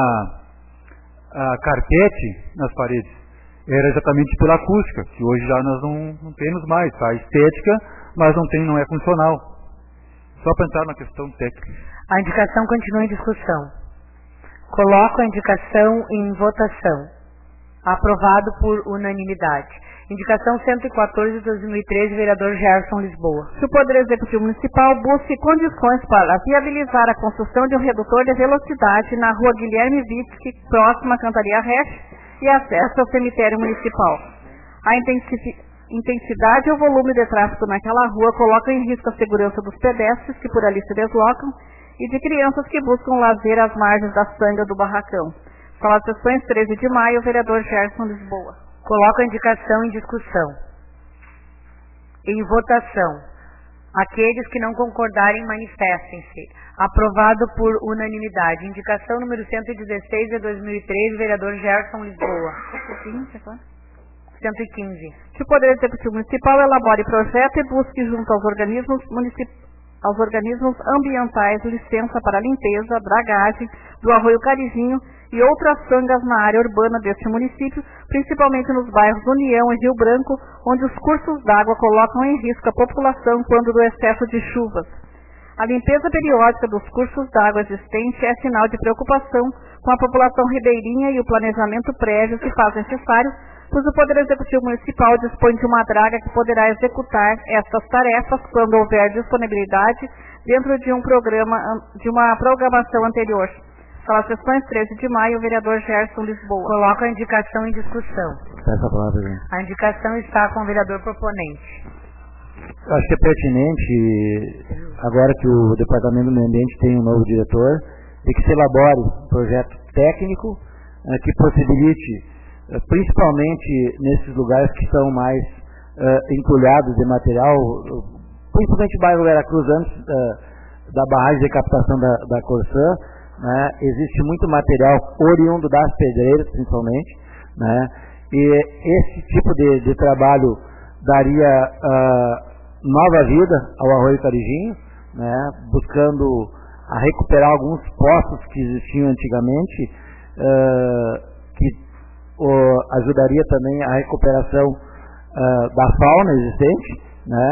Speaker 2: a carpete nas paredes. Era exatamente pela acústica, que hoje já nós não, não temos mais. Tá? A estética, mas não tem, não é funcional. Só para entrar na questão técnica.
Speaker 1: A indicação continua em discussão. Coloco a indicação em votação. Aprovado por unanimidade. Indicação cento e quatorze de dois mil e treze, vereador Gerson Lisboa.
Speaker 3: Que o Poder Executivo Municipal busque condições para viabilizar a construção de um redutor de velocidade na rua Guilherme Witzke, próxima à Cantaria Resch, e acesso ao cemitério municipal. A intensificação intensidade ou volume de tráfego naquela rua coloca em risco a segurança dos pedestres que por ali se deslocam e de crianças que buscam lazer às margens da sanga do barracão. Sala de Sessões, treze de maio, vereador Gerson Lisboa.
Speaker 1: Coloco a indicação em discussão. Em votação. Aqueles que não concordarem, manifestem-se. Aprovado por unanimidade. Indicação número cento e dezesseis de dois mil e treze, vereador Gerson Lisboa. cento e quinze.
Speaker 3: Que o Poder Executivo Municipal elabore projeto e busque junto aos organismos municipais aos organismos ambientais licença para limpeza, dragagem do Arroio Carijinho e outras sangas na área urbana deste município, principalmente nos bairros União e Rio Branco, onde os cursos d'água colocam em risco a população quando do excesso de chuvas. A limpeza periódica dos cursos d'água existentes é sinal de preocupação com a população ribeirinha e o planejamento prévio se faz necessário, pois o Poder Executivo Municipal dispõe de uma draga que poderá executar estas tarefas quando houver disponibilidade dentro de um programa, de uma programação anterior. Sala de Sessões, treze de maio, vereador Gerson Lisboa.
Speaker 1: Coloco a indicação em discussão.
Speaker 5: Essa palavra, gente.
Speaker 1: A indicação está com o vereador proponente.
Speaker 5: Eu acho que é pertinente, agora que o Departamento do Meio Ambiente tem um novo diretor, de que se elabore um projeto técnico eh, que possibilite, eh, principalmente nesses lugares que estão mais eh, entulhados de material, principalmente o bairro Veracruz, antes eh, da barragem de captação da, da Corsã, né, existe muito material oriundo das pedreiras, principalmente, né, e esse tipo de, de trabalho daria uh, nova vida ao Arroio Carijinho, né, buscando a recuperar alguns poços que existiam antigamente, uh, que uh, ajudaria também a recuperação uh, da fauna existente, né,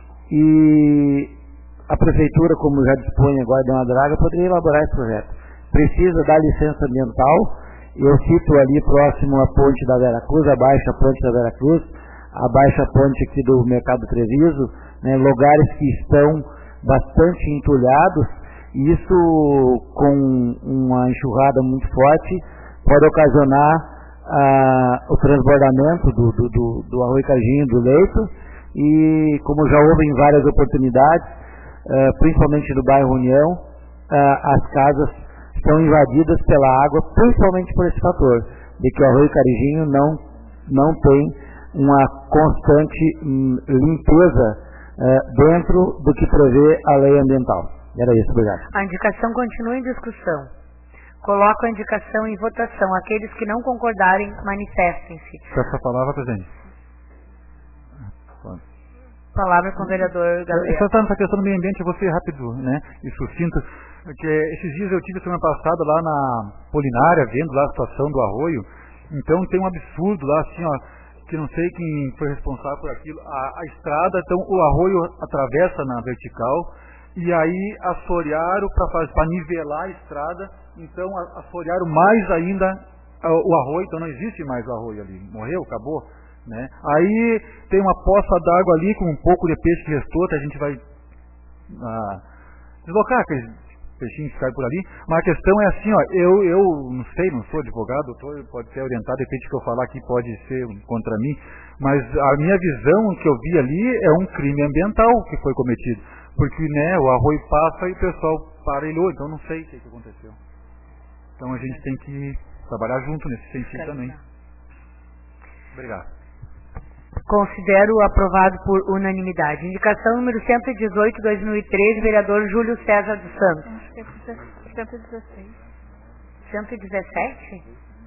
Speaker 5: e a prefeitura, como já dispõe agora de uma draga, poderia elaborar esse projeto. Precisa da licença ambiental. Eu cito ali próximo à ponte da Veracruz, abaixo a ponte da Veracruz, abaixo a ponte aqui do Mercado Treviso, né, lugares que estão bastante entulhados, e isso com uma enxurrada muito forte pode ocasionar ah, o transbordamento do, do, do, do Arroio Carijinho, do leito, e como já houve em várias oportunidades, Uh, principalmente do bairro União, uh, as casas estão invadidas pela água, principalmente por esse fator, de que o Arroio Carijinho não, não tem uma constante hum, limpeza uh, dentro do que prevê a lei ambiental. Era isso, obrigado.
Speaker 1: A indicação continua em discussão. Coloco a indicação em votação. Aqueles que não concordarem, manifestem-se.
Speaker 2: Peço a palavra, presidente.
Speaker 1: Palavra com o vereador Gabriel.
Speaker 2: Só está nessa questão do meio ambiente, eu vou ser rápido, né, e sucinto, que esses dias eu tive semana passada lá na Polinária, vendo lá a situação do arroio, então tem um absurdo lá, assim, ó, que não sei quem foi responsável por aquilo, a, a estrada, então o arroio atravessa na vertical, e aí assorearam para nivelar a estrada, então assorearam mais ainda o arroio, então não existe mais o arroio ali, morreu, acabou. Né? Aí tem uma poça d'água ali com um pouco de peixe que restou, que a gente vai ah, deslocar aqueles peixinhos que caem por ali, mas a questão é assim, ó, eu, eu não sei, não sou advogado, tô, pode ser orientado, de repente que eu falar aqui pode ser contra mim, mas a minha visão que eu vi ali é um crime ambiental que foi cometido, porque né, o arroio passa e o pessoal parelhou, então não sei o que, que aconteceu. Então a gente tem que trabalhar junto nesse sentido também. Obrigado.
Speaker 1: Considero aprovado por unanimidade. Indicação número cento e dezoito, dois mil e treze, vereador Júlio César dos Santos.
Speaker 3: Acho que é cento e dezesseis.
Speaker 1: cento e dezessete?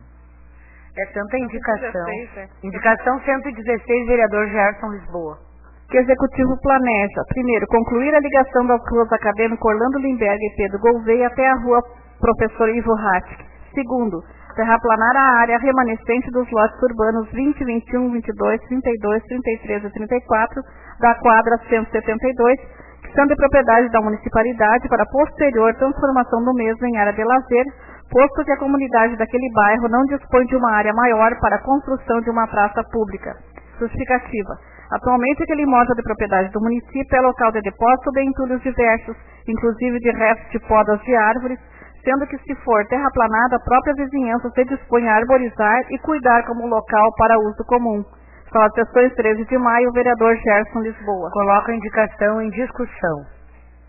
Speaker 1: É tanta indicação.
Speaker 3: cento e dezesseis, é.
Speaker 1: Indicação cento e dezesseis, vereador Gerson Lisboa.
Speaker 3: Que o Executivo planeja, primeiro, concluir a ligação das ruas Acadêmico Orlando Limberg e Pedro Gouveia até a rua Professor Ivo Hattick. Segundo, terraplanar a área remanescente dos lotes urbanos vinte, vinte e um, vinte e dois, trinta e dois, trinta e três e trinta e quatro da quadra cento e setenta e dois, que são de propriedade da municipalidade, para posterior transformação do mesmo em área de lazer, posto que a comunidade daquele bairro não dispõe de uma área maior para a construção de uma praça pública. Justificativa. Atualmente, aquele imóvel de propriedade do município é local de depósito de entulhos diversos, inclusive de restos de podas de árvores, sendo que, se for terraplanada, a própria vizinhança se dispõe a arborizar e cuidar como local para uso comum. Sala de Sessões, treze de maio, vereador Gerson Lisboa.
Speaker 1: Coloco a indicação em discussão.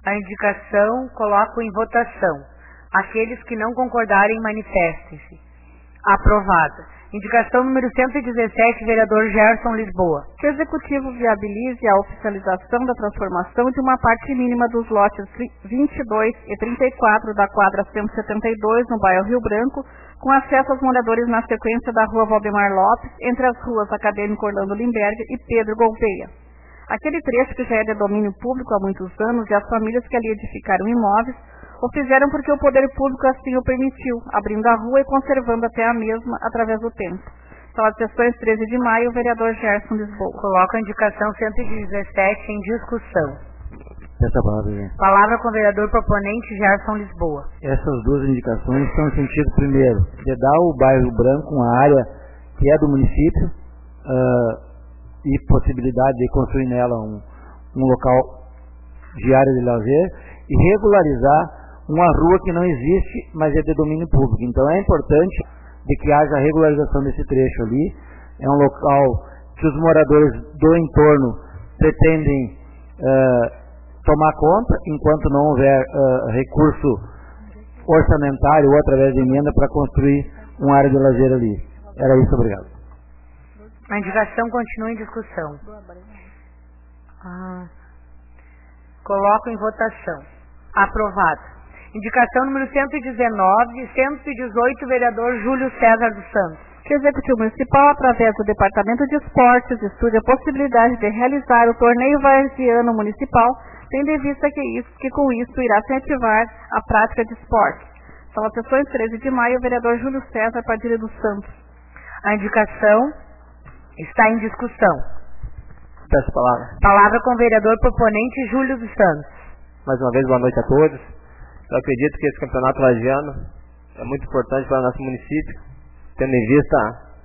Speaker 1: A indicação coloco em votação. Aqueles que não concordarem, manifestem-se. Aprovada. Indicação número cento e dezessete, vereador Gerson Lisboa.
Speaker 3: Que o Executivo viabilize a oficialização da transformação de uma parte mínima dos lotes vinte e dois e trinta e quatro da quadra cento e setenta e dois, no bairro Rio Branco, com acesso aos moradores na sequência da rua Valdemar Lopes, entre as ruas Acadêmico Orlando Limberg e Pedro Gouveia. Aquele trecho que já é de domínio público há muitos anos e as famílias que ali edificaram imóveis o fizeram porque o poder público assim o permitiu, abrindo a rua e conservando até a mesma através do tempo. Sala de sessões, treze de maio, o vereador Gerson Lisboa.
Speaker 1: Coloco a indicação cento e dezessete em discussão.
Speaker 5: Essa palavra, né?
Speaker 1: Palavra com o vereador proponente Gerson Lisboa.
Speaker 5: Essas duas indicações estão no sentido, primeiro, de dar ao bairro Branco uma área que é do município uh, e possibilidade de construir nela um, um local de área de lazer e regularizar uma rua que não existe, mas é de domínio público. Então é importante de que haja a regularização desse trecho ali. É um local que os moradores do entorno pretendem uh, tomar conta, enquanto não houver uh, recurso orçamentário ou através de emenda para construir uma área de lazer ali. Era isso, obrigado.
Speaker 1: A indicação continua em discussão. Ah. Coloco em votação. Aprovado. Indicação número cento e dezenove, cento e dezoito, vereador Júlio César dos Santos.
Speaker 3: Que o Executivo Municipal, através do Departamento de Esportes, estude a possibilidade de realizar o torneio varziano municipal, tendo em vista que, isso, que com isso irá incentivar a prática de esportes. Sala de sessões, treze de maio, o vereador Júlio César Padilha dos Santos.
Speaker 1: A indicação está em discussão.
Speaker 6: Peço palavra.
Speaker 1: Palavra com o vereador proponente Júlio dos Santos.
Speaker 6: Mais uma vez, boa noite a todos. Eu acredito que esse campeonato varziano é muito importante para o nosso município, tendo em vista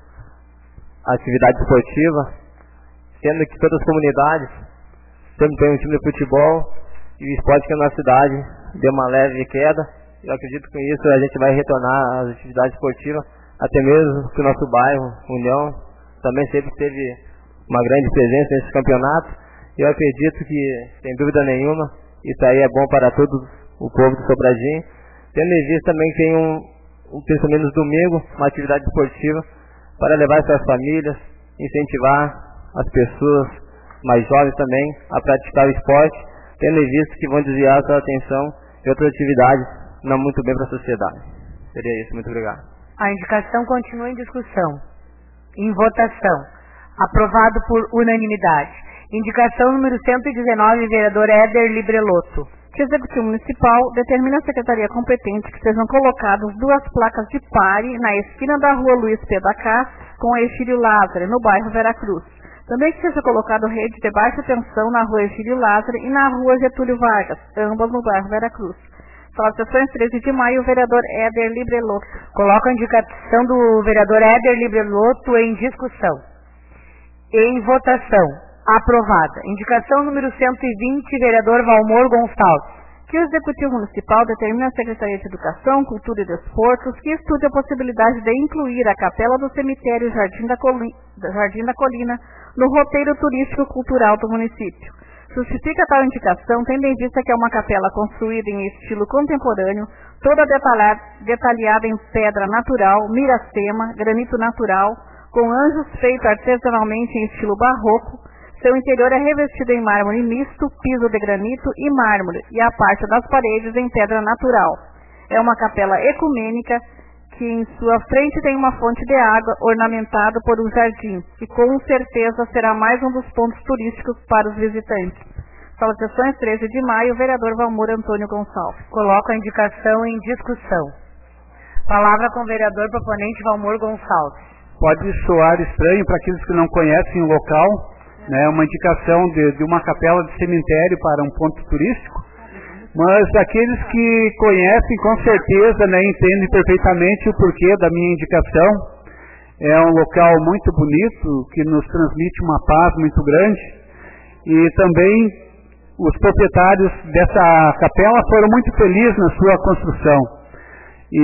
Speaker 6: a atividade esportiva, sendo que todas as comunidades sempre tem um time de futebol e o esporte que na nossa cidade deu uma leve queda. Eu acredito que com isso a gente vai retornar às atividades esportivas, até mesmo que o nosso bairro, União, também sempre teve uma grande presença nesse campeonato. Eu acredito que, sem dúvida nenhuma, isso aí é bom para todo o povo do Sobradinho, tendo em vista também que tem um, um pelo menos domingo, uma atividade esportiva para levar suas famílias, incentivar as pessoas mais jovens também a praticar o esporte, tendo em vista que vão desviar sua atenção de outras atividades não muito bem para a sociedade. Seria isso, muito obrigado.
Speaker 1: A indicação continua em discussão. Em votação. Aprovado por unanimidade. Indicação número cento e dezenove, vereador Éder Librelotto.
Speaker 3: Que o Executivo Municipal determina a Secretaria competente que sejam colocadas duas placas de pare na esquina da rua Luiz P. da Cá com a Exílio Lázaro, no bairro Veracruz. Também que seja colocado rede de baixa tensão na rua Exílio Lázaro e na rua Getúlio Vargas, ambas no bairro Veracruz. Sala de sessões, treze de maio, o vereador Éder Librelotto.
Speaker 1: Coloco a indicação do vereador Éder Librelotto em discussão. Em votação. Aprovada. Indicação número cento e vinte, vereador Valmor Gonçalves.
Speaker 3: Que o Executivo Municipal determine a Secretaria de Educação, Cultura e Desportos que estude a possibilidade de incluir a Capela do Cemitério Jardim da, Coli- Jardim da Colina no roteiro turístico-cultural do município. Justifica tal indicação, tendo em vista que é uma capela construída em estilo contemporâneo, toda detalhada, detalhada em pedra natural, miracema, granito natural, com anjos feitos artesanalmente em estilo barroco. Seu interior é revestido em mármore misto, piso de granito e mármore, e a parte das paredes em pedra natural. É uma capela ecumênica que em sua frente tem uma fonte de água ornamentada por um jardim, e com certeza será mais um dos pontos turísticos para os visitantes. Sala de sessões, treze de maio, vereador Valmor Antônio Gonçalves.
Speaker 1: Coloco a indicação em discussão. Palavra com o vereador proponente Valmor Gonçalves.
Speaker 2: Pode soar estranho para aqueles que não conhecem o local, né, uma indicação de, de uma capela de cemitério para um ponto turístico, mas aqueles que conhecem com certeza, né, entendem perfeitamente o porquê da minha indicação. É um local muito bonito, que nos transmite uma paz muito grande, e também os proprietários dessa capela foram muito felizes na sua construção, e,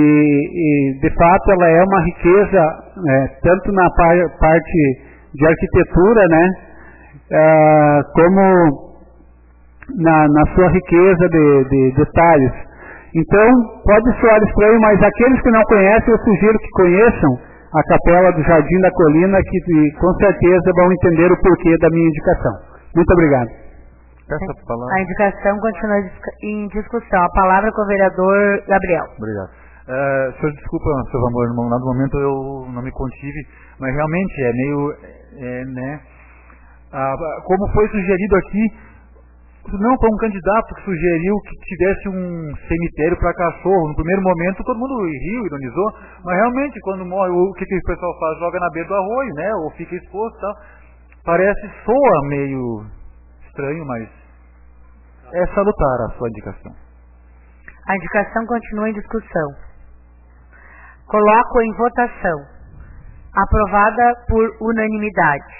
Speaker 2: e de fato ela é uma riqueza, né, tanto na par, parte de arquitetura, né, Uh, como na, na sua riqueza de, de detalhes. Então, pode soar estranho, mas aqueles que não conhecem, eu sugiro que conheçam a Capela do Jardim da Colina, que com certeza vão entender o porquê da minha indicação. Muito obrigado.
Speaker 1: A indicação continua em discussão. A palavra com o vereador Gabriel.
Speaker 7: Obrigado. Uh, senhor, desculpa, seu amor, no dado momento eu não me contive, mas realmente é meio, é, né, ah, como foi sugerido aqui, não foi um candidato que sugeriu que tivesse um cemitério para cachorro. No primeiro momento todo mundo riu, ironizou, mas realmente quando morre, o que, que o pessoal faz? Joga na beira do arroio, né, ou fica exposto e tal. Parece, soa meio estranho, mas é salutar a sua indicação.
Speaker 1: A indicação continua em discussão. Coloco em votação. Aprovada por unanimidade.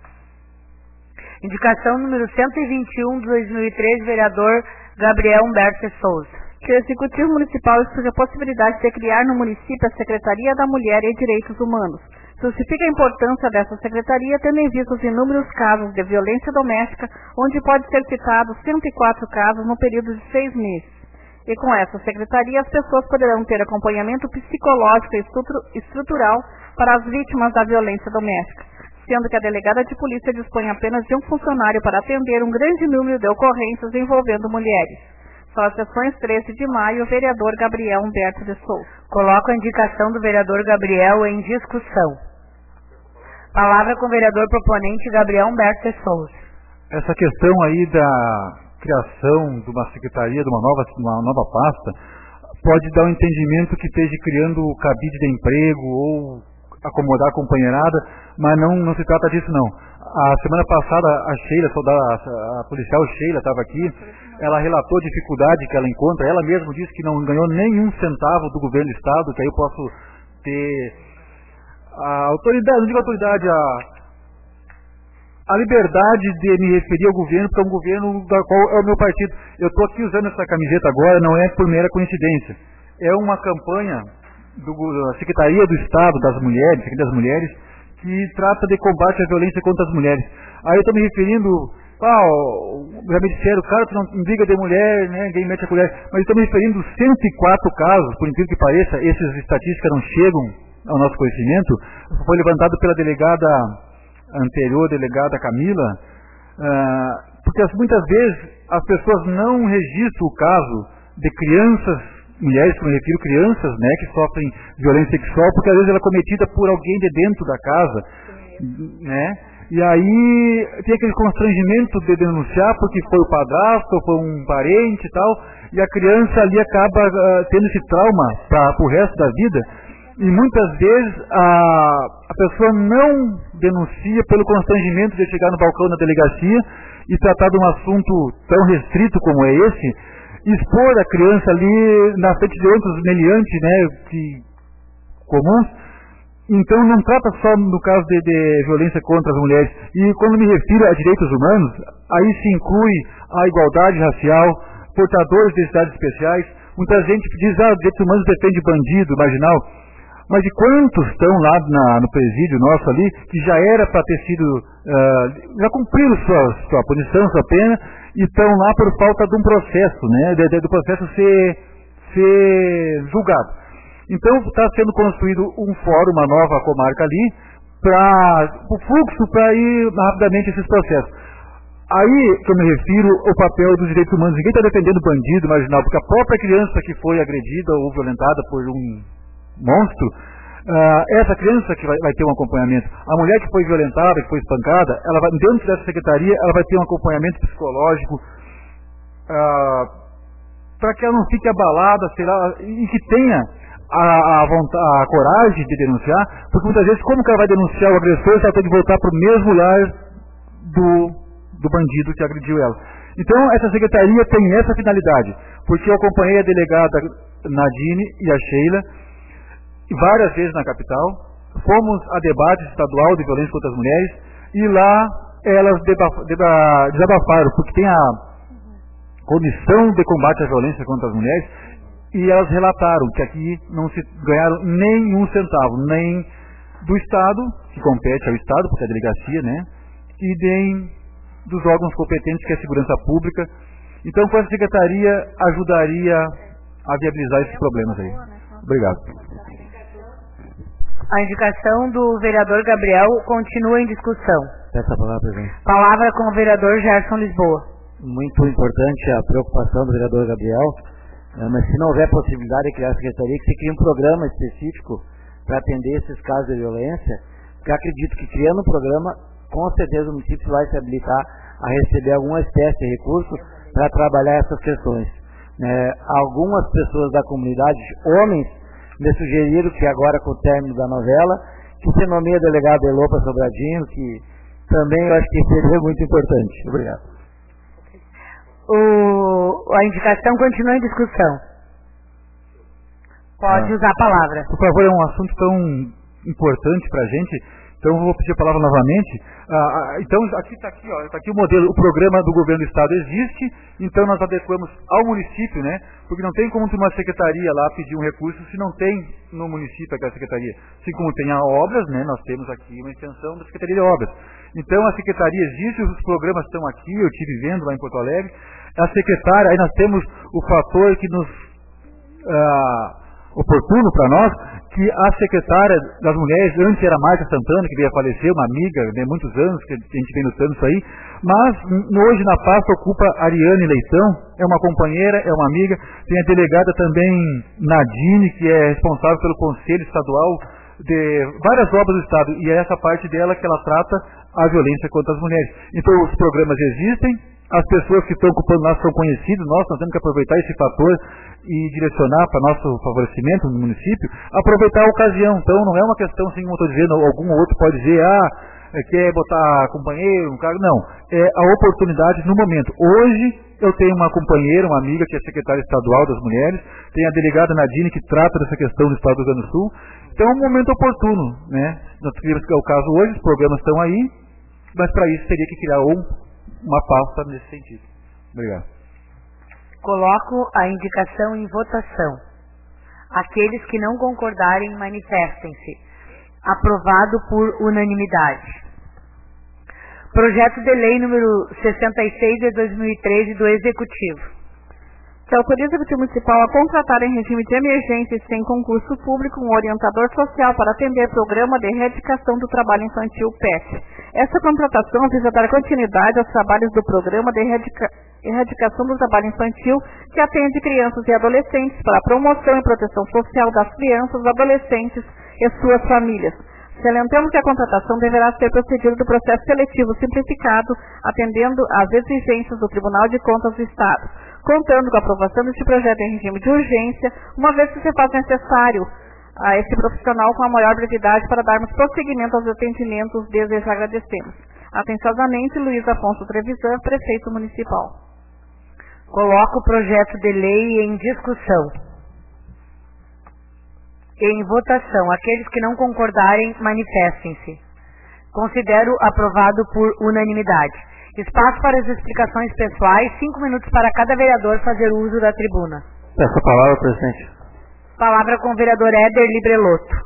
Speaker 1: Indicação número cento e vinte e um de dois mil e treze, vereador Gabriel Humberto de Souza.
Speaker 3: Que o Executivo Municipal estude a possibilidade de criar no município a Secretaria da Mulher e Direitos Humanos. Justifica a importância dessa secretaria, tendo em vista os inúmeros casos de violência doméstica, onde pode ser citado cento e quatro casos no período de seis meses. E com essa secretaria, as pessoas poderão ter acompanhamento psicológico e estrutural para as vítimas da violência doméstica, sendo que a delegada de polícia dispõe apenas de um funcionário para atender um grande número de ocorrências envolvendo mulheres. São as sessões treze de maio, o vereador Gabriel Humberto de Souza.
Speaker 1: Coloco a indicação do vereador Gabriel em discussão. Palavra com o vereador proponente Gabriel Humberto de Souza.
Speaker 7: Essa questão aí da criação de uma secretaria, de uma nova, uma nova pasta, pode dar um entendimento que esteja criando cabide de emprego ou acomodar a companheirada, mas não, não se trata disso não. A semana passada a Sheila, a, a policial Sheila estava aqui, ela relatou a dificuldade que ela encontra, ela mesma disse que não ganhou nenhum centavo do governo do estado, que aí eu posso ter a autoridade, não digo autoridade, a a liberdade de me referir ao governo, porque é um governo da qual é o meu partido. Eu estou aqui usando essa camiseta agora, não é por mera coincidência. É uma campanha do, da Secretaria do Estado das Mulheres, das Mulheres, que trata de combate à violência contra as mulheres. Aí eu estou me referindo, ah, já me disseram, cara, tu não briga de mulher, né, ninguém mete a colher, mas eu estou me referindo a cento e quatro casos, por incrível que pareça, essas estatísticas não chegam ao nosso conhecimento, foi levantado pela delegada anterior, delegada Camila, uh, porque muitas vezes as pessoas não registram o caso de crianças, mulheres que eu me refiro, crianças, né, que sofrem violência sexual, porque às vezes ela é cometida por alguém de dentro da casa, né, e aí tem aquele constrangimento de denunciar porque foi o padrasto, ou foi um parente e tal, e a criança ali acaba uh, tendo esse trauma para o resto da vida. E muitas vezes a, a pessoa não denuncia pelo constrangimento de chegar no balcão da delegacia e tratar de um assunto tão restrito como é esse, expor a criança ali na frente de outros meliantes, né, que, comuns. Então não trata só no caso de, de violência contra as mulheres. E quando me refiro a direitos humanos, aí se inclui a igualdade racial, portadores de necessidades especiais. Muita gente diz, ah, direitos humanos defende bandido, marginal. Mas de quantos estão lá na, no presídio nosso ali, que já era para ter sido, uh, já cumpriram sua, sua punição, sua pena, e estão lá por falta de um processo, né, de, de, do processo ser, ser julgado. Então está sendo construído um fórum, uma nova comarca ali, para o fluxo, para ir rapidamente esses processos. Aí que eu me refiro ao papel dos direitos humanos. Ninguém está defendendo bandido, marginal, porque a própria criança que foi agredida ou violentada por um monstro, uh, essa criança que vai, vai ter um acompanhamento. A mulher que foi violentada, que foi espancada, ela vai, dentro dessa secretaria, ela vai ter um acompanhamento psicológico, uh, para que ela não fique abalada, sei lá, e que tenha a, a, vontade, a coragem de denunciar, porque muitas vezes como que ela vai denunciar o agressor se ela tem que voltar para o mesmo lar do, do bandido que agrediu ela. Então essa secretaria tem essa finalidade, porque eu acompanhei a delegada Nadine e a Sheila várias vezes na capital, fomos a debate estadual de violência contra as mulheres e lá elas desabafaram, porque tem a Comissão de Combate à Violência contra as Mulheres, e elas relataram que aqui não se ganharam nenhum centavo, nem do Estado, que compete ao Estado, porque é a delegacia, né, e nem dos órgãos competentes, que é a segurança pública, Então, com essa secretaria, ajudaria a viabilizar esses problemas aí. Obrigado.
Speaker 1: A indicação do vereador Gabriel continua em discussão.
Speaker 5: Peço a palavra, presidente.
Speaker 1: Palavra com o vereador Gerson Lisboa.
Speaker 5: Muito importante a preocupação do vereador Gabriel, mas se não houver possibilidade de criar a secretaria, que se crie um programa específico para atender esses casos de violência, porque acredito que criando um programa, com certeza o município vai se habilitar a receber alguma espécie de recurso para trabalhar essas questões. É, algumas pessoas da comunidade, homens, me sugeriram que agora com o término da novela, que se nomeie a delegada Elopa Sobradinho, que também eu acho que seria muito importante. Obrigado.
Speaker 1: O, a indicação continua em discussão. Pode
Speaker 7: ah,
Speaker 1: usar a palavra.
Speaker 7: Por favor, é um assunto tão importante para a gente, então eu vou pedir a palavra novamente. Ah, ah, então, aqui está aqui, ó, tá aqui o modelo, o programa do governo do estado existe, então nós adequamos ao município, né? Porque não tem como uma secretaria lá pedir um recurso se não tem no município aquela secretaria. Assim como tem a obras, né? Nós temos aqui uma extensão da Secretaria de Obras. Então a secretaria existe, os programas estão aqui, eu estive vendo lá em Porto Alegre. A secretária, aí nós temos o fator que nos ah, oportuno para nós, que a secretária das mulheres, antes era Marta Santana, que veio a falecer, uma amiga de muitos anos, que a gente vem lutando isso aí, mas hoje na pasta ocupa Ariane Leitão, é uma companheira, é uma amiga, tem a delegada também Nadine, que é responsável pelo Conselho Estadual de várias obras do Estado, e é essa parte dela que ela trata a violência contra as mulheres. Então os programas existem, as pessoas que estão ocupando nós são conhecidas, nós, nós temos que aproveitar esse fator e direcionar para nosso favorecimento no município, aproveitar a ocasião. Então não é uma questão, assim como eu estou dizendo, algum outro pode dizer, ah, quer botar companheiro, um cara, não. É a oportunidade no momento. Hoje eu tenho uma companheira, uma amiga que é secretária estadual das mulheres, tem a delegada Nadine que trata dessa questão do estado do Rio Grande do Sul. Então é um momento oportuno, né? Nós queremos que é o caso hoje, os programas estão aí, mas para isso teria que criar um uma pasta nesse sentido. Obrigado.
Speaker 1: Coloco a indicação em votação. Aqueles que não concordarem, manifestem-se. Aprovado por unanimidade. Projeto de lei número sessenta e seis de dois mil e treze do Executivo.
Speaker 3: Que autoriza o Executivo Municipal a contratar em regime de emergência e sem concurso público um orientador social para atender o Programa de Erradicação do Trabalho Infantil P E T. Essa contratação visa dar continuidade aos trabalhos do Programa de Erradica... Erradicação do Trabalho Infantil, que atende crianças e adolescentes para a promoção e proteção social das crianças, adolescentes e suas famílias. Salientamos que a contratação deverá ser procedida do processo seletivo simplificado, atendendo às exigências do Tribunal de Contas do Estado, contando com a aprovação deste projeto em regime de urgência, uma vez que se faz necessário a esse profissional com a maior brevidade para darmos prosseguimento aos atendimentos, desde já agradecemos. Atenciosamente, Luiz Afonso Trevisan, Prefeito Municipal.
Speaker 1: Coloco o projeto de lei em discussão. Em votação, aqueles que não concordarem, manifestem-se. Considero aprovado por unanimidade. Espaço para as explicações pessoais, cinco minutos para cada vereador fazer uso da tribuna.
Speaker 6: Peço a palavra, presidente.
Speaker 1: Palavra com o vereador Éder Libreloto.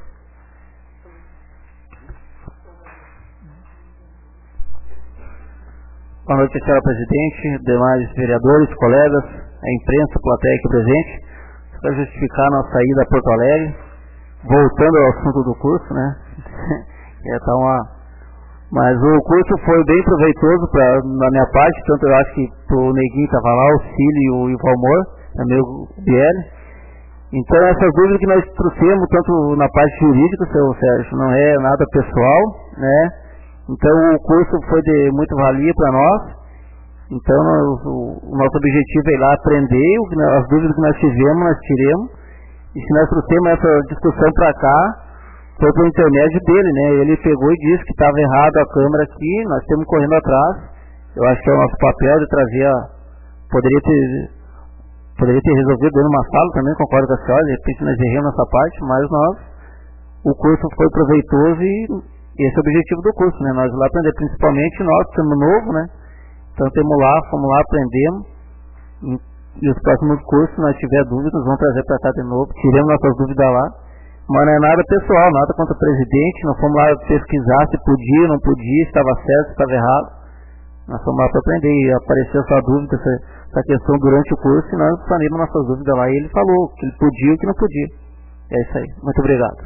Speaker 6: Boa noite, senhora presidente, demais vereadores, colegas, a imprensa, a plateia aqui presente. Para justificar a nossa ida a Porto Alegre, voltando ao assunto do curso, né? É, tá uma... Mas o curso foi bem proveitoso pra, na minha parte, tanto eu acho que o Neguinho estava lá, o Cílio e o Ivo Amor, também o B L. Então essas dúvidas que nós trouxemos, tanto na parte jurídica, seu Sérgio, não é nada pessoal, né? Então o curso foi de muita valia para nós. Então nós, o, o nosso objetivo é ir lá aprender, o que nós, as dúvidas que nós tivemos, nós tiremos. E se nós trouxemos essa discussão para cá, foi por intermédio dele, né? Ele pegou e disse que estava errado a Câmara aqui, nós estamos correndo atrás. Eu acho que é o nosso papel de trazer a... Poderia ter, poderia ter resolvido dentro de uma sala também, concordo com a senhora, de repente nós erramos nessa parte, mas nós, o curso foi proveitoso e esse é o objetivo do curso, né? Nós lá aprender, principalmente nós, que somos novo, né? Então temos lá, fomos lá, aprendemos. E os próximos cursos, se nós tiver dúvidas, nós vamos trazer para cá de novo, tiremos nossas dúvidas lá. Mas não é nada pessoal, nada contra o presidente, não fomos lá pesquisar se podia, não podia, se estava certo, se estava errado.
Speaker 5: Nós fomos lá para aprender e apareceu essa dúvida, essa, essa questão durante o curso e nós planejamos nossas dúvidas lá e ele falou que ele podia e que não podia. É isso aí. Muito obrigado.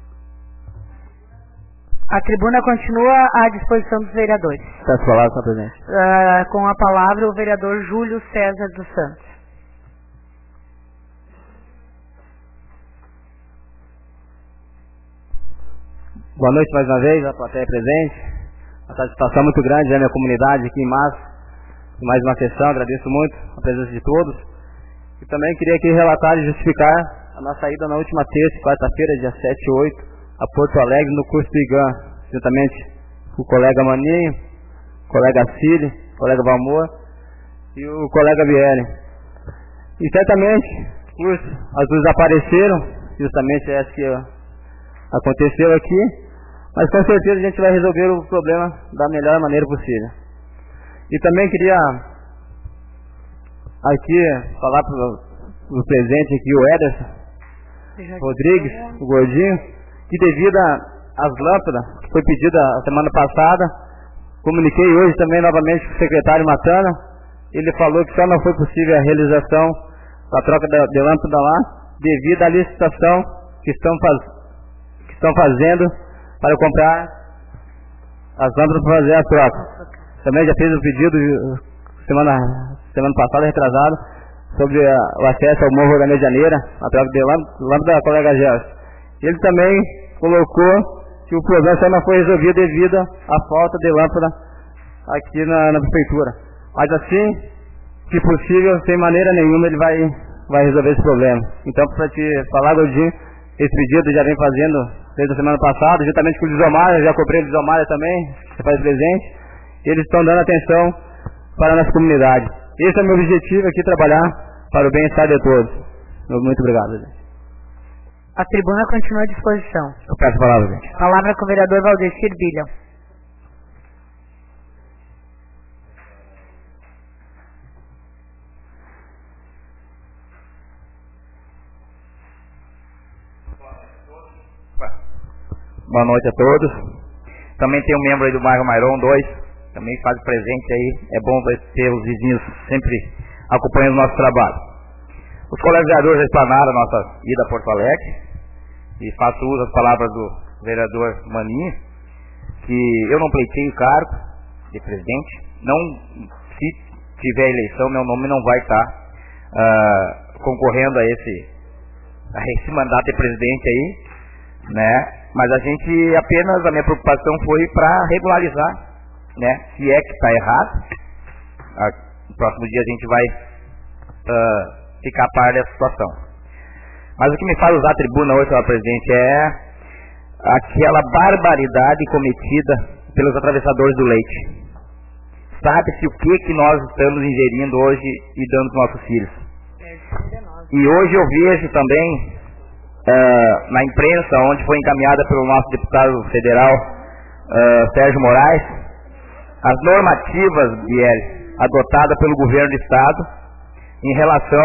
Speaker 1: A tribuna continua à disposição dos vereadores.
Speaker 5: Peço a palavra, senhor presidente.
Speaker 1: Uh, com a palavra o vereador Júlio César dos Santos.
Speaker 6: Boa noite mais uma vez, a plateia presente. Uma satisfação muito grande da minha comunidade aqui em Mas. Mais uma sessão, agradeço muito a presença de todos. E também queria aqui relatar e justificar a nossa ida na última terça e quarta-feira, dia sete e oito, a Porto Alegre, no curso do I G A M, juntamente com o colega Maninho, o colega Cílio, o colega Valmor e o colega Bielen. E certamente, curso, as luzes apareceram, justamente essa que aconteceu aqui, mas com certeza a gente vai resolver o problema da melhor maneira possível. E também queria aqui falar para o presente aqui, o Ederson Rodrigues, o Gordinho, que devido às lâmpadas, que foi pedida a semana passada, comuniquei hoje também novamente com o secretário Matana, ele falou que só não foi possível a realização da troca de, de lâmpada lá, devido à licitação que estão, faz, que estão fazendo para comprar as lâmpadas para fazer a troca. Também já fez o pedido semana, semana passada, retrasado, sobre a, o acesso ao Morro da Medianeira, a troca de lâmpada da colega Gelson. Ele também colocou que o problema só não foi resolvido devido à falta de lâmpada aqui na, na prefeitura. Mas assim, se possível, sem maneira nenhuma, ele vai, vai resolver esse problema. Então, para te falar, Gordinho, esse pedido já vem fazendo desde a semana passada, juntamente com o Lisomária, eu já cobrei o Lisomária também, que faz presente. Eles estão dando atenção para a nossa comunidade. Esse é o meu objetivo aqui, trabalhar para o bem-estar de todos. Muito obrigado, gente.
Speaker 1: A tribuna continua à disposição.
Speaker 6: Eu peço a palavra, gente.
Speaker 1: Palavra com o vereador Valdecir Bilha.
Speaker 4: Boa noite a todos. Também tem um membro aí do bairro Mairon, dois, também faz presente aí. É bom ter os vizinhos sempre acompanhando o nosso trabalho. Os colegas vereadores já explanaram a nossa ida a Porto Alegre e faço uso das palavras do vereador Maninho, que eu não pleitei o cargo de presidente. Não, se tiver eleição, meu nome não vai estar uh, concorrendo a esse, a esse mandato de presidente aí, né? Mas a gente apenas, a minha preocupação foi para regularizar, né? Se é que está errado, a, no próximo dia a gente vai uh, ficar a par dessa situação. Mas o que me faz usar a tribuna hoje, senhor presidente, é aquela barbaridade cometida pelos atravessadores do leite. Sabe-se o que, que nós estamos ingerindo hoje e dando para os nossos filhos. E hoje eu vejo também Uh, na imprensa, onde foi encaminhada pelo nosso deputado federal uh, Sérgio Moraes, as normativas, Biel, adotadas pelo governo do estado em relação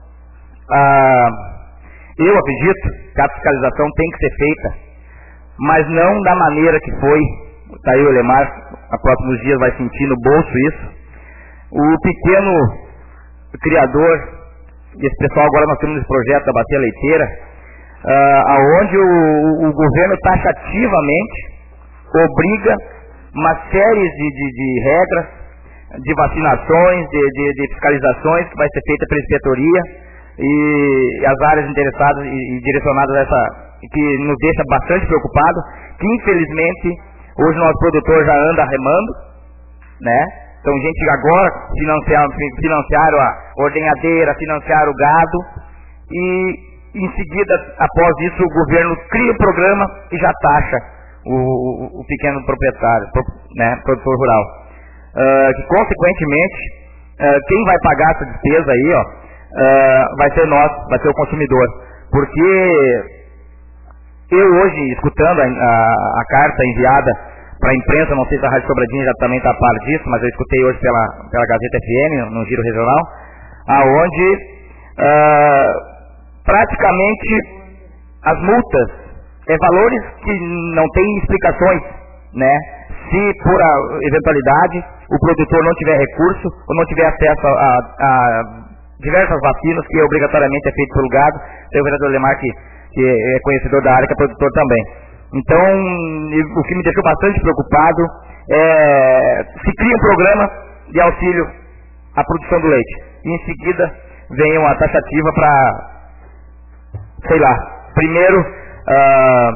Speaker 4: a, eu acredito que a fiscalização tem que ser feita, mas não da maneira que foi. Tá aí o Lemar, a próximos dias vai sentir no bolso isso. O pequeno criador, e esse pessoal, agora nós temos esse projeto da Bacia Leiteira, Uh, aonde o, o governo taxativamente obriga uma série de, de, de regras, de vacinações, de, de, de fiscalizações que vai ser feita pela inspetoria e, e as áreas interessadas e, e direcionadas a essa, que nos deixa bastante preocupado, que infelizmente hoje o nosso produtor já anda remando, né? Então gente agora financiaram, financiaram a ordenhadeira, financiaram o gado e em seguida, após isso, o governo cria o programa e já taxa o, o, o pequeno proprietário, né, produtor rural. Uh, que, consequentemente, uh, quem vai pagar essa despesa aí, ó, uh, vai ser nós, vai ser o consumidor. Porque eu hoje, escutando a, a, a carta enviada para a imprensa, não sei se a Rádio Sobradinha já também está a par disso, mas eu escutei hoje pela, pela Gazeta F M, no Giro Regional, aonde uh, praticamente as multas é valores que não tem explicações, né? se por a eventualidade o produtor não tiver recurso ou não tiver acesso a, a diversas vacinas, que obrigatoriamente é feito pelo gado. Tem o vereador Lemar, que, que é conhecedor da área, que é produtor também. Então, o que me deixou bastante preocupado é se cria um programa de auxílio à produção do leite e em seguida vem uma taxativa para, sei lá, primeiro uh,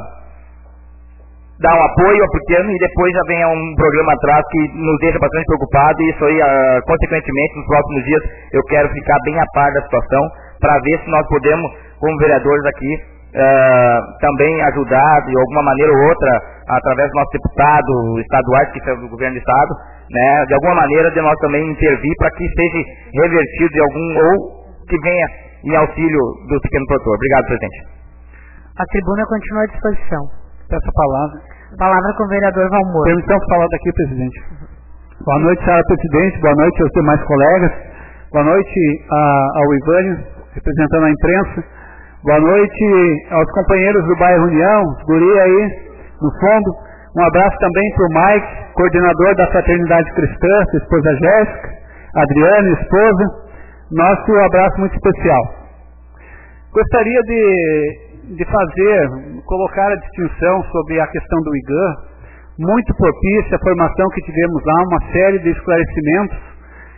Speaker 4: dar um apoio ao pequeno e depois já vem um programa atrás que nos deixa bastante preocupado. E isso aí, uh, consequentemente, nos próximos dias eu quero ficar bem a par da situação para ver se nós podemos, como vereadores aqui, Uh, também ajudar de alguma maneira ou outra, através do nosso deputado estaduais, que é do governo do estado, né, de alguma maneira de nós também intervir para que seja revertido de algum, ou que venha em auxílio do pequeno produtor. Obrigado, presidente.
Speaker 1: A tribuna continua à disposição.
Speaker 2: Peço a palavra.
Speaker 1: Palavra com o vereador Valmor.
Speaker 2: Permissão para falar daqui, presidente. Boa noite, senhora presidente. Boa noite aos demais colegas. Boa noite a, ao Ivânio, representando a imprensa. Boa noite aos companheiros do bairro União, os guri aí no fundo. Um abraço também para o Mike, coordenador da Fraternidade Cristã, sua esposa Jéssica, Adriana, esposa. Nosso abraço muito especial. Gostaria de, de fazer, colocar a distinção sobre a questão do I G A N, muito propícia a formação que tivemos lá, uma série de esclarecimentos.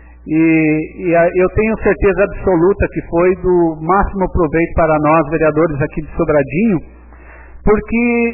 Speaker 2: E, e a, eu tenho certeza absoluta que foi do máximo proveito para nós, vereadores aqui de Sobradinho, porque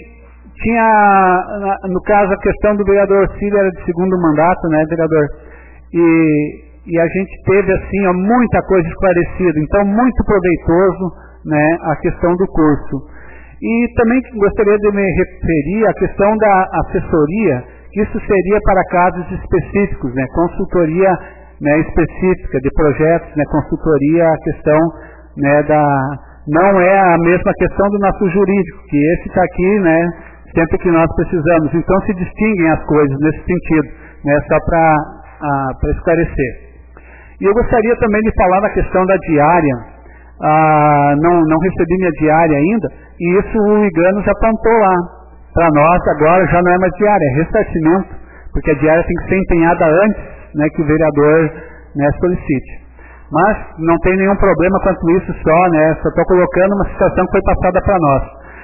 Speaker 2: tinha, no caso, a questão do vereador Cílio era de segundo mandato, né, vereador? E, e a gente teve, assim, ó, muita coisa esclarecida, então muito proveitoso, né, a questão do curso. E também gostaria de me referir à questão da assessoria, que isso seria para casos específicos, né, consultoria, né, específica de projetos, né, consultoria, a questão, né, da, não é a mesma questão do nosso jurídico, que esse está aqui, né, sempre que nós precisamos. Então se distinguem as coisas nesse sentido, né, só para para esclarecer. E eu gostaria também de falar da questão da diária. Ah, não, não recebi minha diária ainda, e isso o I G A N já plantou lá. Para nós agora já não é mais diária, é ressarcimento, porque a diária tem que ser empenhada antes, né, que o vereador, né, solicite. Mas não tem nenhum problema quanto isso só, né, só estou colocando uma situação que foi passada para nós.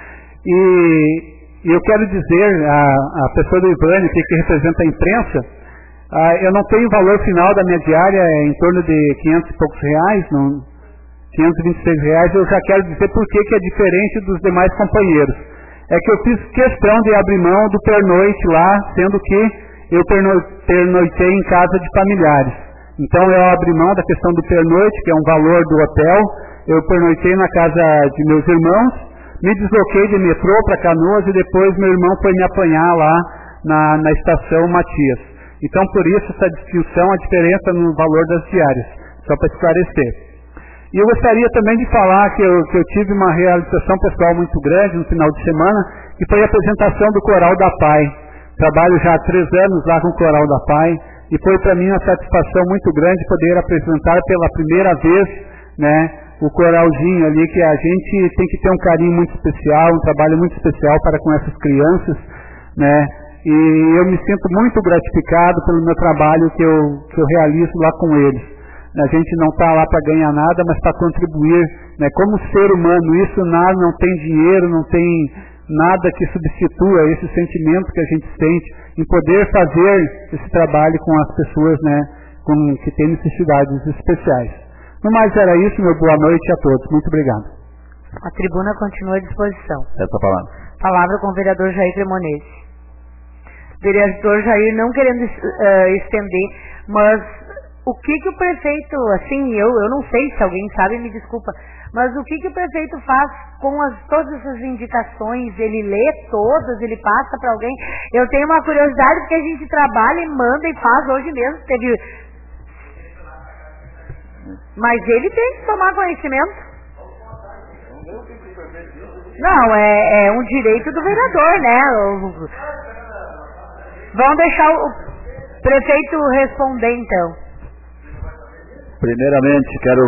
Speaker 2: E, e eu quero dizer, a, a pessoa do Ivânio, que, que representa a imprensa, ah, eu não tenho o valor final da minha diária, é em torno de quinhentos e poucos reais, não, quinhentos e vinte e seis reais, eu já quero dizer por que, que é diferente dos demais companheiros. É que eu fiz questão de abrir mão do pernoite lá, sendo que eu pernoitei em casa de familiares. Então eu abri mão da questão do pernoite, que é um valor do hotel. Eu pernoitei na casa de meus irmãos, me desloquei de metrô para Canoas e depois meu irmão foi me apanhar lá na, na estação Matias. Então por isso essa distinção, a diferença no valor das diárias, só para esclarecer. E eu gostaria também de falar que eu, que eu tive uma realização pessoal muito grande no final de semana, que foi a apresentação do Coral da Pai. Trabalho já há três anos lá com o Coral da Pai e foi para mim uma satisfação muito grande poder apresentar pela primeira vez, né, o coralzinho ali, que a gente tem que ter um carinho muito especial, um trabalho muito especial para com essas crianças, né, e eu me sinto muito gratificado pelo meu trabalho que eu, que eu realizo lá com eles. A gente não está lá para ganhar nada, mas para contribuir, né, como ser humano. Isso nada, não tem dinheiro, não tem nada que substitua esse sentimento que a gente sente em poder fazer esse trabalho com as pessoas, né, com, que têm necessidades especiais. No mais era isso, meu boa noite a todos. Muito obrigado.
Speaker 1: A tribuna continua à disposição.
Speaker 4: Essa palavra.
Speaker 1: Palavra com o vereador Jair Cremonese. Vereador Jair, não querendo uh, estender, mas o que que o prefeito, assim, eu, eu não sei se alguém sabe, me desculpa, mas o que que o prefeito faz com as, todas essas indicações? Ele lê todas, ele passa para alguém? Eu tenho uma curiosidade, porque a gente trabalha e manda e faz hoje mesmo, teve... Mas ele tem que tomar conhecimento. Não, é, é um direito do vereador, né? Vamos deixar o prefeito responder, então.
Speaker 8: Primeiramente, quero...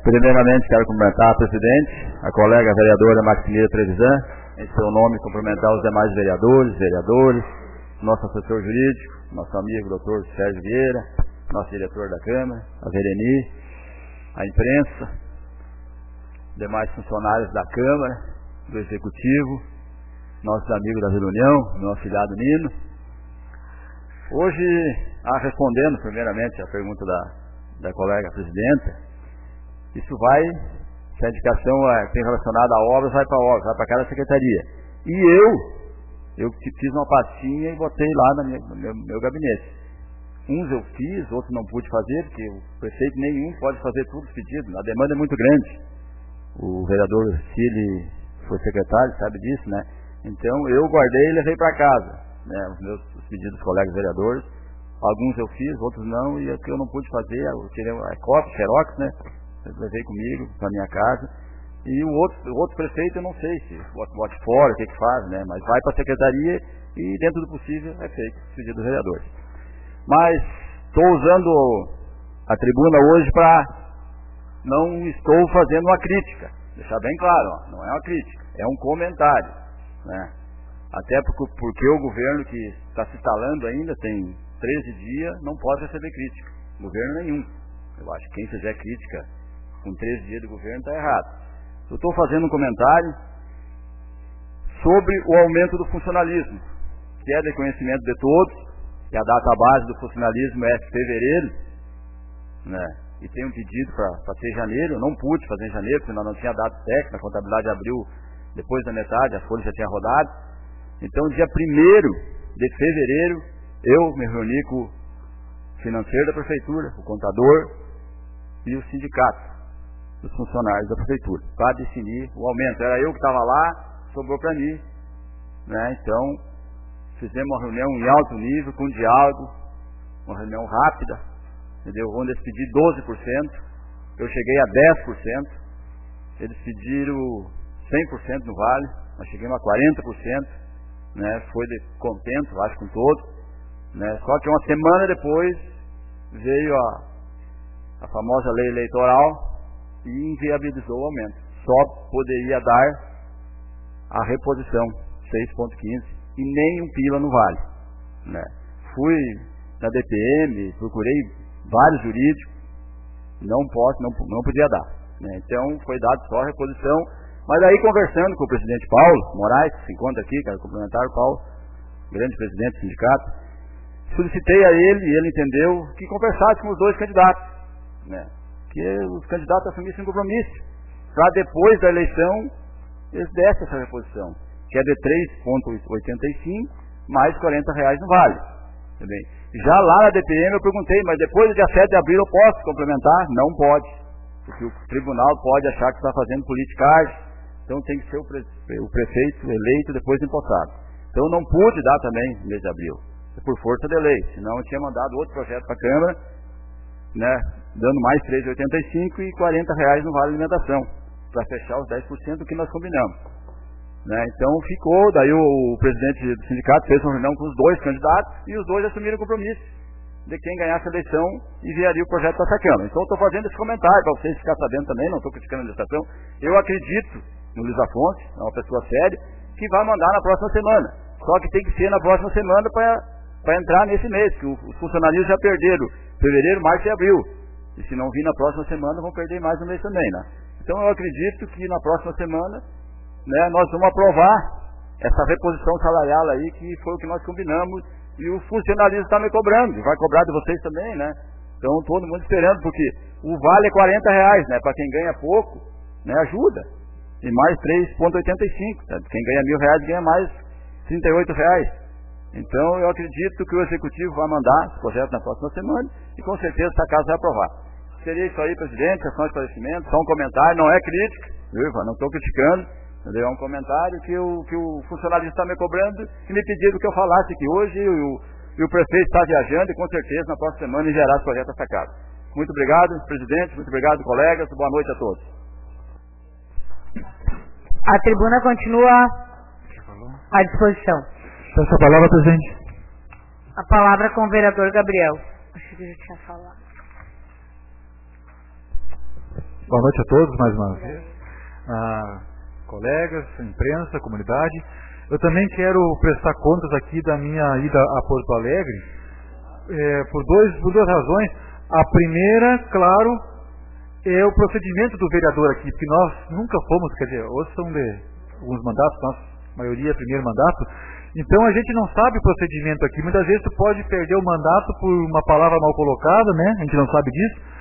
Speaker 8: Primeiramente, quero cumprimentar a presidente, a colega vereadora Maximiliana Trevisan, em seu nome, cumprimentar os demais vereadores, vereadores, nosso assessor jurídico, nosso amigo doutor Sérgio Vieira, nosso diretor da Câmara, a Vereni, a imprensa, demais funcionários da Câmara, do Executivo, nossos amigos da Vila União, meu afilhado Nino. Hoje, ah, respondendo primeiramente a pergunta da, da colega presidenta, isso vai, se a indicação é, tem relacionada a obras, vai para obras, vai para cada secretaria. E eu, eu fiz uma pastinha e botei lá na minha, no meu, meu gabinete. Uns eu fiz, outros não pude fazer, porque o prefeito nenhum pode fazer tudo os pedidos, a demanda é muito grande. O vereador Cili foi secretário, sabe disso, né? Então eu guardei e levei para casa, né? Os meus os pedidos dos colegas vereadores. Alguns eu fiz, outros não, e o que eu não pude fazer, eu tirei a cópia, xerox, né? Eu levei comigo para minha casa. E o outro, o outro prefeito eu não sei se bote fora, o que que faz, né? Mas vai para a secretaria e dentro do possível é feito o pedido dos vereadores. Mas estou usando a tribuna hoje para... não estou fazendo uma crítica, deixar bem claro, ó, não é uma crítica, é um comentário, né? Até porque, porque o governo que está se instalando ainda, tem treze dias, não pode receber crítica, governo nenhum. Eu acho que quem fizer crítica com treze dias do governo está errado. Eu estou fazendo um comentário sobre o aumento do funcionalismo, que é de conhecimento de todos, que a data base do funcionalismo é fevereiro, né? E tem um pedido para ter janeiro, eu não pude fazer em janeiro, porque nós não tinha data técnica, a contabilidade abriu depois da metade, a folha já tinha rodado. Então, dia primeiro de fevereiro, eu me reuni com o financeiro da prefeitura, o contador e o sindicato dos funcionários da prefeitura, para definir o aumento. Era eu que estava lá, sobrou para mim, né? Então, fizemos uma reunião em alto nível, com diálogo, uma reunião rápida, entendeu? Onde eles pediram doze por cento, eu cheguei a dez por cento, eles pediram cem por cento no Vale, nós chegamos a quarenta por cento, né? Foi de contento, acho, com todos, né? Só que uma semana depois veio a, a famosa lei eleitoral e inviabilizou o aumento. Só poderia dar a reposição, seis vírgula quinze, e nem um pila no Vale, né? Fui na D P M, procurei vários jurídicos, não posso, não, não podia dar, né? Então foi dado só a reposição. Mas aí, conversando com o presidente Paulo Moraes, que se encontra aqui, quero cumprimentar o Paulo, grande presidente do sindicato, solicitei a ele, e ele entendeu, que conversasse com os dois candidatos, né? Que os candidatos assumissem um compromisso, para depois da eleição eles dessem essa reposição, que é de três vírgula oitenta e cinco mais quarenta reais no Vale. Também. Já lá na D P M eu perguntei, mas depois do dia sete de abril eu posso complementar? Não pode, porque o tribunal pode achar que está fazendo politicagem, então tem que ser o, pre o prefeito eleito depois empossado. Então eu não pude dar também no mês de abril, por força de lei, senão eu tinha mandado outro projeto para a Câmara, né, dando mais três vírgula oitenta e cinco e quarenta reais no Vale Alimentação, para fechar os dez por cento do que nós combinamos, né? Então ficou, daí o, o presidente do sindicato fez uma reunião com os dois candidatos e os dois assumiram o compromisso de quem ganhasse a eleição enviaria o projeto para essa Câmara. Então eu estou fazendo esse comentário para vocês ficarem sabendo também, não estou criticando a legislação. Eu acredito no Luiz Afonso, é uma pessoa séria, que vai mandar na próxima semana, só que tem que ser na próxima semana para entrar nesse mês, que os funcionários já perderam fevereiro, março e abril, e se não vir na próxima semana vão perder mais um mês também, né? Então eu acredito que na próxima semana, né, nós vamos aprovar essa reposição salarial aí, que foi o que nós combinamos, e o funcionalismo está me cobrando, e vai cobrar de vocês também, né? Então todo mundo esperando, porque o vale é quarenta reais, né? Para quem ganha pouco, né, ajuda, e mais três vírgula oitenta e cinco, tá? Quem ganha mil reais ganha mais trinta e oito reais. Então eu acredito que o Executivo vai mandar esse projeto na próxima semana, e com certeza essa casa vai aprovar. Seria isso aí, presidente, questão de esclarecimento, só um comentário, não é crítica, viu? Não estou criticando, entendeu? É um comentário que o, que o funcionário está me cobrando e me pediram que eu falasse aqui hoje, e o, e o prefeito está viajando, e com certeza na próxima semana enviará esse projeto a essa casa. Muito obrigado, presidente, muito obrigado, colegas, boa noite a todos.
Speaker 1: A tribuna continua à disposição.
Speaker 7: Peço a palavra, presidente.
Speaker 1: A palavra com o vereador Gabriel. Acho que eu já tinha falado.
Speaker 7: Boa noite a todos, mais uma vez. Ah, colegas, imprensa, comunidade. Eu também quero prestar contas aqui da minha ida a Porto Alegre, é, por, dois, por duas razões. A primeira, claro, é o procedimento do vereador aqui, porque nós nunca fomos, quer dizer, hoje são de alguns mandatos, nossa maioria é primeiro mandato, então a gente não sabe o procedimento aqui. Muitas vezes tu pode perder o mandato por uma palavra mal colocada, né? A gente não sabe disso.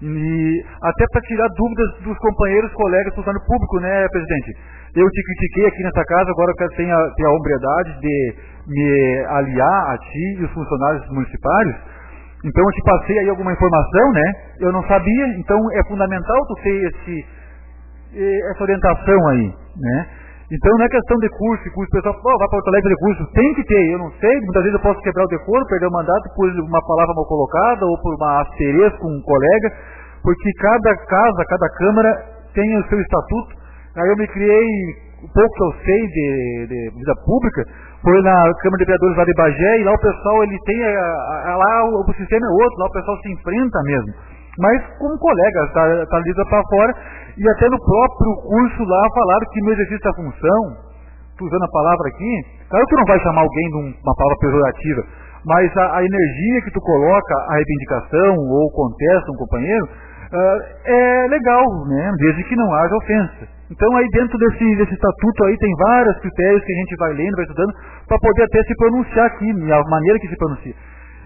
Speaker 7: E até para tirar dúvidas dos companheiros, colegas, funcionário público, né, presidente? Eu te critiquei aqui nessa casa, agora eu quero ter a, ter a hombridade de me aliar a ti e os funcionários municipais. Então eu te passei aí alguma informação, né? Eu não sabia, então é fundamental tu ter esse, essa orientação aí, né? Então não é questão de curso, curso, o pessoal fala, oh, vai para Porto Alegre de curso, tem que ter, eu não sei, muitas vezes eu posso quebrar o decoro, perder o mandato por uma palavra mal colocada ou por uma aspereza com um colega, porque cada casa, cada câmara tem o seu estatuto. Aí eu me criei, o pouco que eu sei de, de vida pública, foi na Câmara de Vereadores lá de Bagé, e lá o pessoal, ele tem, a, a, lá o, o sistema é outro, lá o pessoal se enfrenta mesmo. Mas como colega, está tá lida para fora, e até no próprio curso lá falaram que no exercício da função, tu usando a palavra aqui, claro que tu não vai chamar alguém de um, uma palavra pejorativa, mas a, a energia que tu coloca, a reivindicação ou contesta um companheiro, uh, é legal, né? Desde que não haja ofensa. Então aí dentro desse, desse estatuto aí tem vários critérios que a gente vai lendo, vai estudando, para poder até se pronunciar aqui, a maneira que se pronuncia.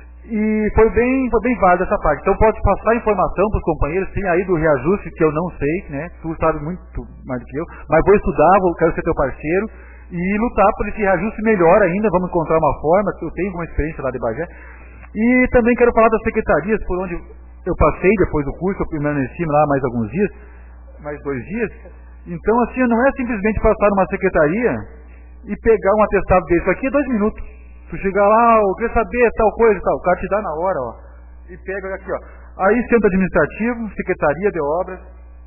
Speaker 7: E foi bem, foi bem válida essa parte. Então pode passar informação para os companheiros, tem aí do reajuste que eu não sei, né? Tu sabe muito mais do que eu, mas vou estudar, vou, quero ser teu parceiro e lutar por esse reajuste melhor ainda, vamos encontrar uma forma, que eu tenho alguma experiência lá de Bagé. E também quero falar das secretarias, por onde eu passei depois do curso, eu permaneci lá mais alguns dias, mais dois dias. Então assim, não é simplesmente passar numa secretaria e pegar um atestado desse, aqui é dois minutos. Tu chegar lá, eu queria saber tal coisa e tal, o cara te dá na hora, ó. E pega aqui, ó. Aí centro administrativo, secretaria de obras,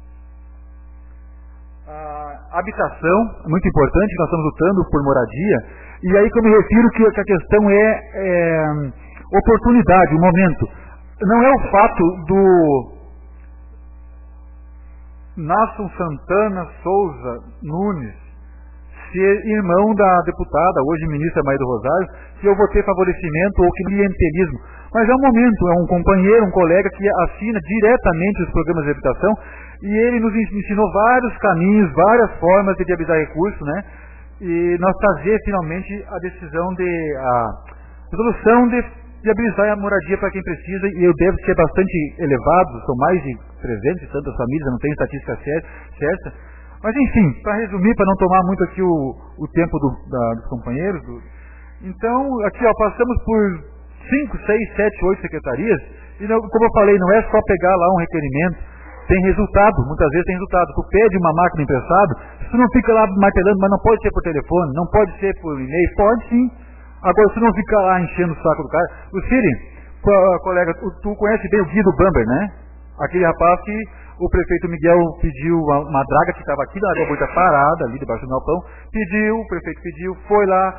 Speaker 7: a habitação, muito importante, nós estamos lutando por moradia. E aí que eu me refiro que, que a questão é, é oportunidade, o momento. Não é o fato do Nasson Santana Souza Nunes ser irmão da deputada, hoje ministra Maria do Rosário, que eu vou ter favorecimento ou que clientelismo. Mas é um momento, é um companheiro, um colega que assina diretamente os programas de habitação e ele nos ensinou vários caminhos, várias formas de viabilizar recursos, né? E nós trazer finalmente a decisão de, a resolução de viabilizar a moradia para quem precisa, e eu devo ser bastante elevado, são mais de trezentas e tantas famílias, eu não tenho estatística certa. Mas enfim, para resumir, para não tomar muito aqui o, o tempo do, da, dos companheiros, do, então aqui ó, passamos por cinco, seis, sete, oito secretarias, e não, como eu falei, não é só pegar lá um requerimento, tem resultado, muitas vezes tem resultado. Tu pede uma máquina emprestada, tu não fica lá martelando, mas não pode ser por telefone, não pode ser por e-mail, pode sim. Agora tu não fica lá enchendo o saco do cara. O Siri, colega, tu, tu conhece bem o Guido Bamber, né? Aquele rapaz que o prefeito Miguel pediu uma, uma draga que estava aqui na água muito parada, ali debaixo do galpão, pediu, o prefeito pediu, foi lá,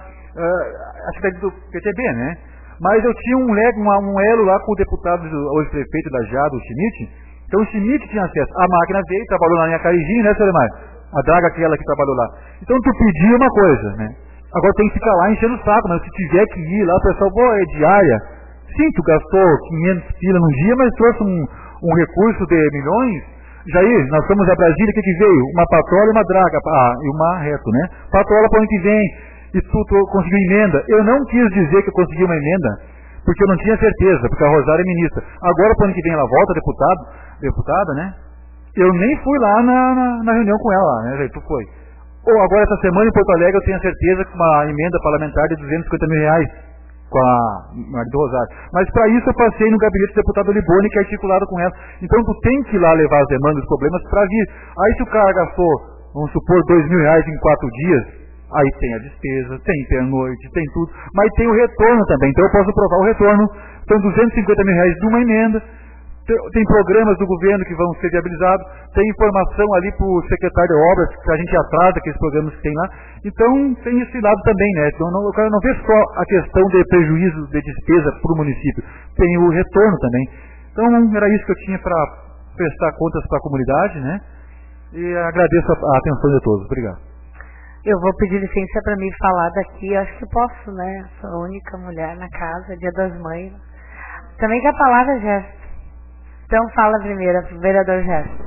Speaker 7: uh, acho que é do P T B, né? Mas eu tinha um, leg, um, um elo lá com o deputado, hoje prefeito da Jado, o Schmidt. Então o Schmidt tinha acesso. A máquina veio, trabalhou na linha Carijinho, né, seu Lemar? A draga aquela que trabalhou lá. Então tu pediu uma coisa, né? Agora tem que ficar lá enchendo o saco, mas se tiver que ir lá, o pessoal, pô, é diária. Sim, tu gastou quinhentos pila num dia, mas trouxe um, um recurso de milhões. Jair, nós estamos a Brasília, o que, que veio? Uma patrola e uma draga, ah, e uma reto, né? Patrola para o ano que vem, e tu, tu conseguiu emenda. Eu não quis dizer que eu consegui uma emenda, porque eu não tinha certeza, porque a Rosário é ministra. Agora, para o ano que vem, ela volta, deputado, deputada, né? Eu nem fui lá na, na, na reunião com ela, né, Jair? Tu foi. Ou agora, essa semana em Porto Alegre, eu tenho a certeza que uma emenda parlamentar de duzentos e cinquenta mil reais com a Maria do Rosário. Mas para isso eu passei no gabinete do deputado Liboni, que é articulado com ela. Então tu tem que ir lá levar as demandas, os problemas para vir. Aí se o cara gastou, vamos supor, dois mil reais em quatro dias, aí tem a despesa, tem pernoite, tem tudo, mas tem o retorno também. Então eu posso provar o retorno. São duzentos e cinquenta mil reais de uma emenda. Tem programas do governo que vão ser viabilizados, tem informação ali para o secretário de obras, que a gente atrasa aqueles programas que tem lá. Então tem esse lado também, né? Então não, o cara não vê só a questão de prejuízo de despesa para o município, tem o retorno também. Então era isso que eu tinha para prestar contas para a comunidade, né? E agradeço a, a atenção de todos. Obrigado.
Speaker 1: Eu vou pedir licença para me falar daqui, acho que posso, né? Sou a única mulher na casa, Dia das Mães. Também quer a palavra, Gerson. Então fala primeiro, vereador Gerson.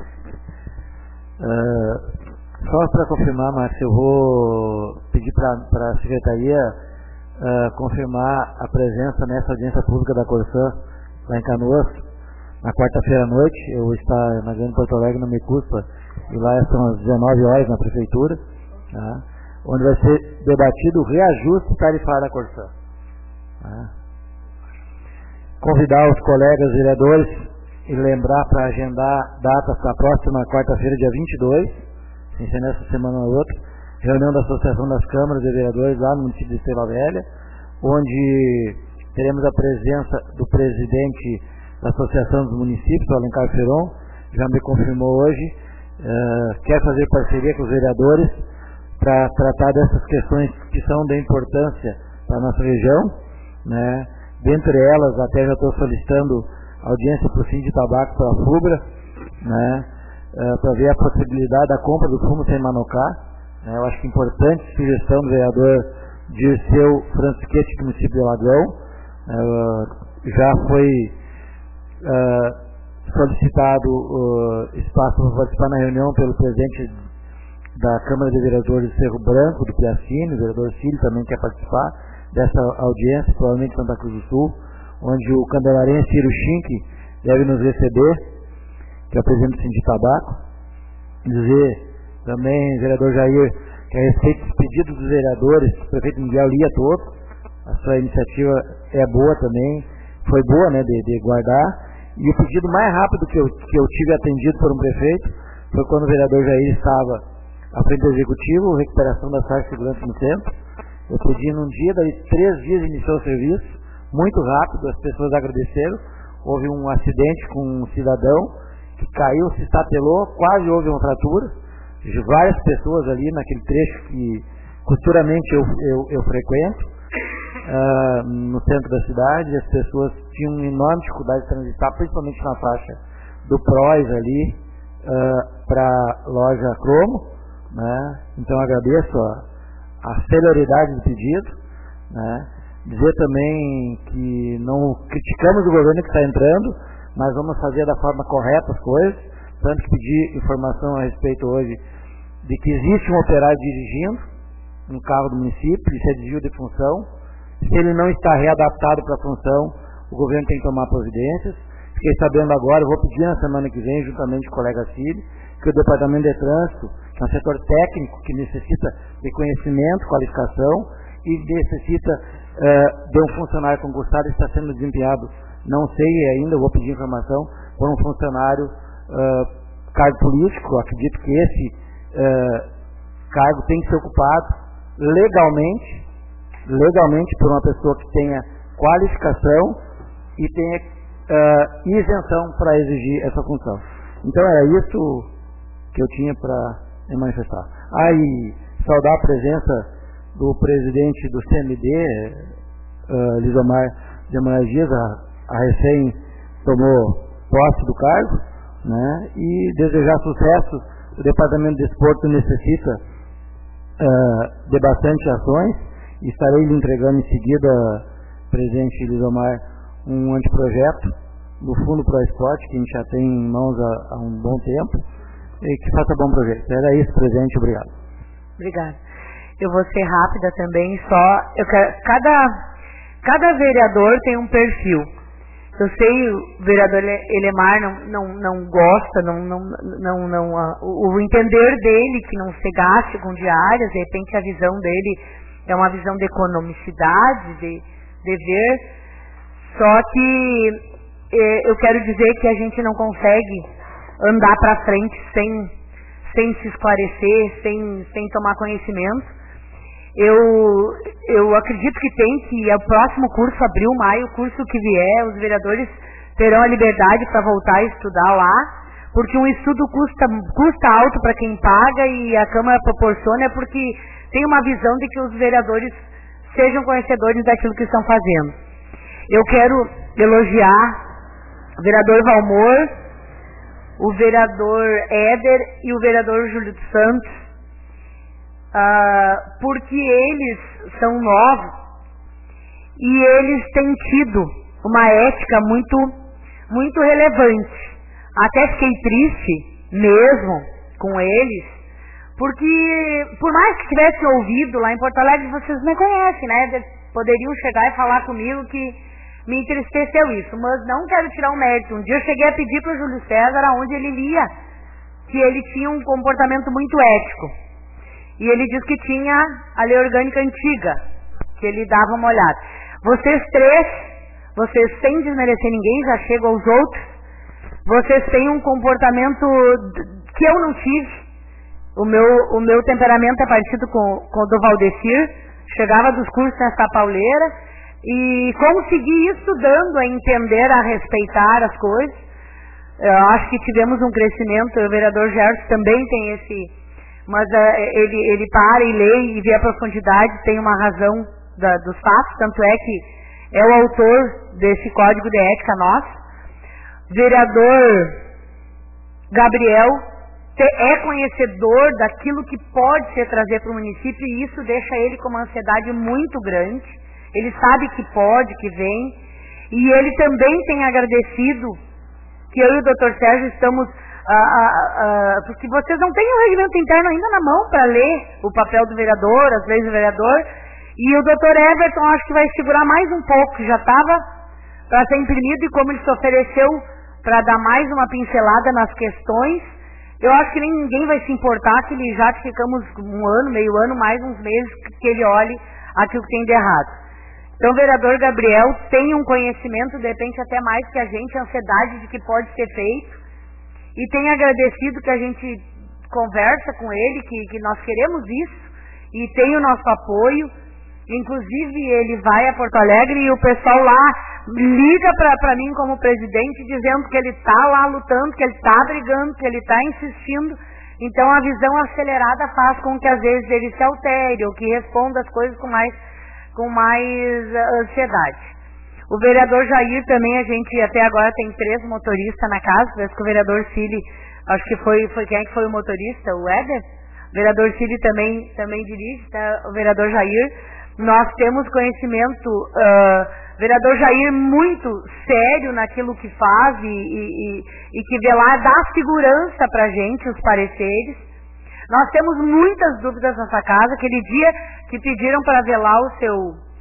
Speaker 5: Uh, só para confirmar, Márcia, eu vou pedir para a Secretaria uh, confirmar a presença nessa audiência pública da Corsã, lá em Canoas, na quarta-feira à noite. Eu vou estar na Grande Porto Alegre, não me custa, e lá são às dezenove horas na Prefeitura, tá? Onde vai ser debatido o reajuste tarifário da Corsã. Tá? Convidar os colegas vereadores e lembrar para agendar datas para a próxima quarta-feira, dia vinte e dois, sem ser nessa semana ou outra, reunião da Associação das Câmaras de Vereadores lá no município de Estrela Velha, onde teremos a presença do presidente da Associação dos Municípios, o Alencar Feron, já me confirmou hoje, uh, quer fazer parceria com os vereadores para tratar dessas questões que são de importância para a nossa região, né? Dentre elas, até já estou solicitando audiência para o Fim de Tabaco, para a FUBRA, né? Uh, para ver a possibilidade da compra do fumo sem manocá, né? Eu acho que é importante, sugestão do vereador Dirceu Francisquete, do município de Alagão, uh, já foi uh, solicitado uh, espaço para participar na reunião pelo presidente da Câmara de Vereadores de Cerro Branco, do Piacine, o vereador Cílio também quer participar dessa audiência, provavelmente em Santa Cruz do Sul, onde o candelarense Ciro Schinck deve nos receber, que é o presidente do Sindicato Tabaco. Dizer também, vereador Jair, que a respeito dos pedidos dos vereadores, o prefeito Miguel lia todos, a sua iniciativa é boa também, foi boa, né, de, de guardar, e o pedido mais rápido que eu, que eu tive atendido por um prefeito foi quando o vereador Jair estava à frente do executivo, recuperação da Sar Segurança no centro. Eu pedi num dia, daí três dias iniciou o serviço, muito rápido, as pessoas agradeceram. Houve um acidente com um cidadão que caiu, se estatelou, quase houve uma fratura. De várias pessoas ali naquele trecho que costuramente eu, eu, eu frequento, uh, no centro da cidade. As pessoas tinham uma enorme dificuldade de transitar, principalmente na faixa do Prois ali, uh, para a loja Cromo, né? Então agradeço a, a celeridade do pedido, né? Dizer também que não criticamos o governo que está entrando, mas vamos fazer da forma correta as coisas, tanto que pedi informação a respeito hoje de que existe um operário dirigindo um carro do município, isso é desvio de função. Se ele não está readaptado para a função, o governo tem que tomar providências. Fiquei sabendo agora, eu vou pedir na semana que vem, juntamente com o colega Cílio, que o Departamento de Trânsito, que é um setor técnico que necessita de conhecimento, qualificação e necessita uh, de um funcionário concursado, está sendo desempenhado, não sei ainda, eu vou pedir informação, por um funcionário uh, cargo político. Acredito que esse uh, cargo tem que ser ocupado legalmente, legalmente por uma pessoa que tenha qualificação e tenha uh, isenção para exigir essa função. Então era isso que eu tinha para me manifestar. Ah, e saudar a presença do presidente do C M D, uh, Lisomar de Moraes Dias, a, a recém tomou posse do cargo, né? E desejar sucesso. O Departamento de Desporto necessita uh, de bastante ações, e estarei lhe entregando em seguida, presidente Lisomar, um anteprojeto do Fundo Pro Esporte, que a gente já tem em mãos há, há um bom tempo, e que faça bom projeto. Era isso, presidente. Obrigado.
Speaker 1: Obrigada. Eu vou ser rápida também, só eu quero, cada, cada vereador tem um perfil. Eu sei, o vereador Elemar não, não, não gosta, não, não, não, não, uh, o, o entender dele que não se gaste com diárias, de repente a visão dele é uma visão de economicidade, de, de ver, só que eh, eu quero dizer que a gente não consegue andar para frente sem, sem se esclarecer, sem, sem tomar conhecimento. Eu, eu acredito que tem que, o próximo curso, abril, maio, o curso que vier, os vereadores terão a liberdade para voltar a estudar lá, porque um estudo custa, custa alto para quem paga, e a Câmara proporciona, é porque tem uma visão de que os vereadores sejam conhecedores daquilo que estão fazendo. Eu quero elogiar o vereador Valmor, o vereador Éder e o vereador Júlio dos Santos, uh, porque eles são novos e eles têm tido uma ética muito, muito relevante. Até fiquei triste mesmo com eles, porque por mais que tivesse ouvido lá em Porto Alegre, vocês me conhecem, né? Poderiam chegar e falar comigo que me entristeceu isso, mas não quero tirar o mérito. Um dia eu cheguei a pedir para o Júlio César aonde ele lia que ele tinha um comportamento muito ético. E ele disse que tinha a lei orgânica antiga, que ele dava uma olhada. Vocês três, vocês sem desmerecer ninguém, já chego aos outros, vocês têm um comportamento que eu não tive. O meu, o meu temperamento é parecido com, com o do Valdecir, chegava dos cursos nessa pauleira e consegui estudando a entender, a respeitar as coisas. Eu acho que tivemos um crescimento, o vereador Gerson também tem esse, mas uh, ele, ele para e lê e vê a profundidade, tem uma razão da, dos fatos, tanto é que é o autor desse código de ética nosso. Vereador Gabriel é conhecedor daquilo que pode ser trazer para o município e isso deixa ele com uma ansiedade muito grande. Ele sabe que pode, que vem, e ele também tem agradecido que eu e o doutor Sérgio estamos, ah, ah, ah, porque vocês não têm o regimento interno ainda na mão para ler o papel do vereador, as leis do vereador, e o doutor Everton acho que vai segurar mais um pouco, já estava para ser imprimido, e como ele se ofereceu para dar mais uma pincelada nas questões, eu acho que nem ninguém vai se importar que ele, já que ficamos um ano, meio ano, mais uns meses, que ele olhe aquilo que tem de errado. Então o vereador Gabriel tem um conhecimento, de repente até mais que a gente, a ansiedade de que pode ser feito, e tem agradecido que a gente conversa com ele, que, que nós queremos isso, e tem o nosso apoio. Inclusive ele vai a Porto Alegre e o pessoal lá liga para mim como presidente dizendo que ele está lá lutando, que ele está brigando, que ele está insistindo. Então a visão acelerada faz com que às vezes ele se altere ou que responda as coisas com mais, com mais ansiedade. O vereador Jair também, a gente até agora tem três motoristas na casa, parece que o vereador Cili, acho que foi, foi quem é que foi o motorista? O Éder? O vereador Cili também, também dirige, tá? O vereador Jair. Nós temos conhecimento, uh, vereador Jair muito sério naquilo que faz e, e, e que vê lá, dá segurança para a gente, os pareceres. Nós temos muitas dúvidas nessa casa. Aquele dia que pediram para ver lá o seu,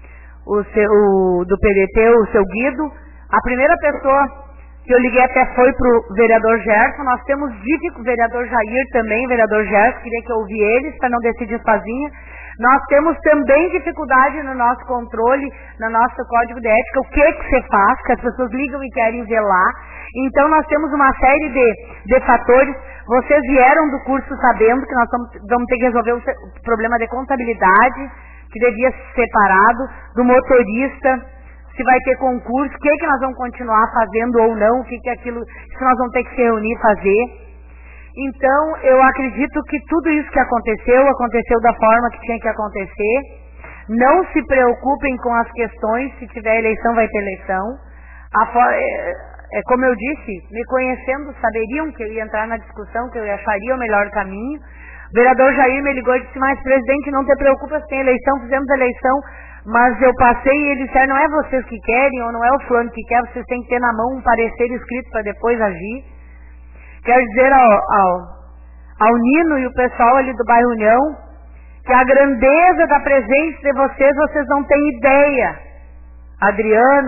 Speaker 1: o seu o, do P D T, o seu Guido, a primeira pessoa que eu liguei até foi para o vereador Gerson. Nós temos dificuldade, o vereador Jair também, o vereador Gerson, queria que eu ouvisse eles para não decidir sozinha. Nós temos também dificuldade no nosso controle, no nosso código de ética, o que que você faz, que as pessoas ligam e querem ver lá. Então nós temos uma série de, de fatores. Vocês vieram do curso sabendo que nós vamos, vamos ter que resolver o, o problema de contabilidade, que devia ser separado, do motorista, se vai ter concurso, o que que nós vamos continuar fazendo ou não, o que que é aquilo, se nós vamos ter que se reunir e fazer. Então, eu acredito que tudo isso que aconteceu, aconteceu da forma que tinha que acontecer. Não se preocupem com as questões, se tiver eleição, vai ter eleição. A for... é, é como eu disse, me conhecendo, saberiam que eu ia entrar na discussão, que eu acharia o melhor caminho. O vereador Jair me ligou e disse, mas presidente, não te preocupa se tem eleição, fizemos eleição, mas eu passei e ele disse, não é vocês que querem, ou não é o fulano que quer, vocês têm que ter na mão um parecer escrito para depois agir. Quero dizer ao, ao, ao Nino e o pessoal ali do bairro União que a grandeza da presença de vocês, vocês não têm ideia. Adriano,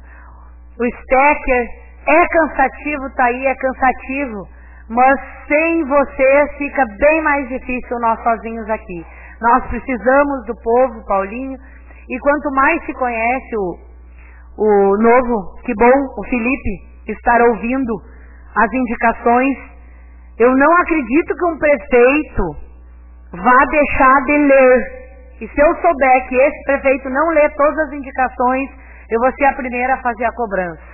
Speaker 1: o Stecker, é cansativo, tá aí, é cansativo, mas sem vocês fica bem mais difícil nós sozinhos aqui. Nós precisamos do povo, Paulinho, e quanto mais se conhece o, o novo, que bom, o Felipe, estar ouvindo as indicações. Eu não acredito que um prefeito vá deixar de ler. E se eu souber que esse prefeito não lê todas as indicações, eu vou ser a primeira a fazer a cobrança.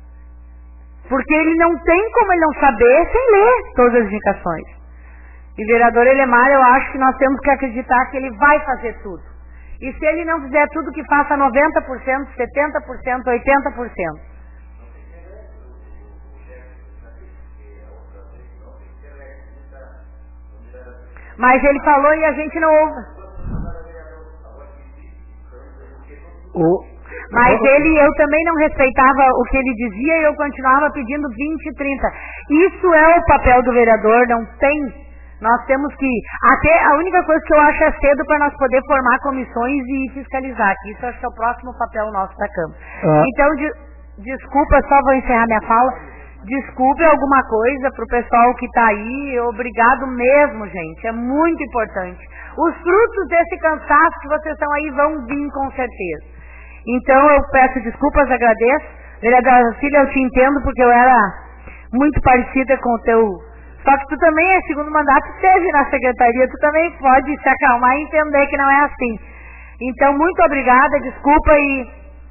Speaker 1: Porque ele não tem como ele não saber sem ler todas as indicações. E vereador Elemar, eu acho que nós temos que acreditar que ele vai fazer tudo. E se ele não fizer tudo, que faça noventa por cento, setenta por cento, oitenta por cento. Mas ele falou e a gente não ouve.
Speaker 7: O...
Speaker 1: Mas ele, eu também não respeitava o que ele dizia e eu continuava pedindo vinte, trinta. Isso é o papel do vereador, não tem. Nós temos que, até a única coisa que eu acho é cedo para nós poder formar comissões e fiscalizar, que isso acho que é o próximo papel nosso da Câmara. Ah. Então, de, desculpa, só vou encerrar minha fala. Desculpe alguma coisa para o pessoal que está aí, obrigado mesmo, gente, é muito importante. Os frutos desse cansaço que vocês estão aí vão vir com certeza. Então eu peço desculpas, agradeço. Vereadora Cília, eu te entendo porque eu era muito parecida com o teu... Só que tu também é segundo mandato, esteve na secretaria, tu também pode se acalmar e entender que não é assim. Então, muito obrigada, desculpa e...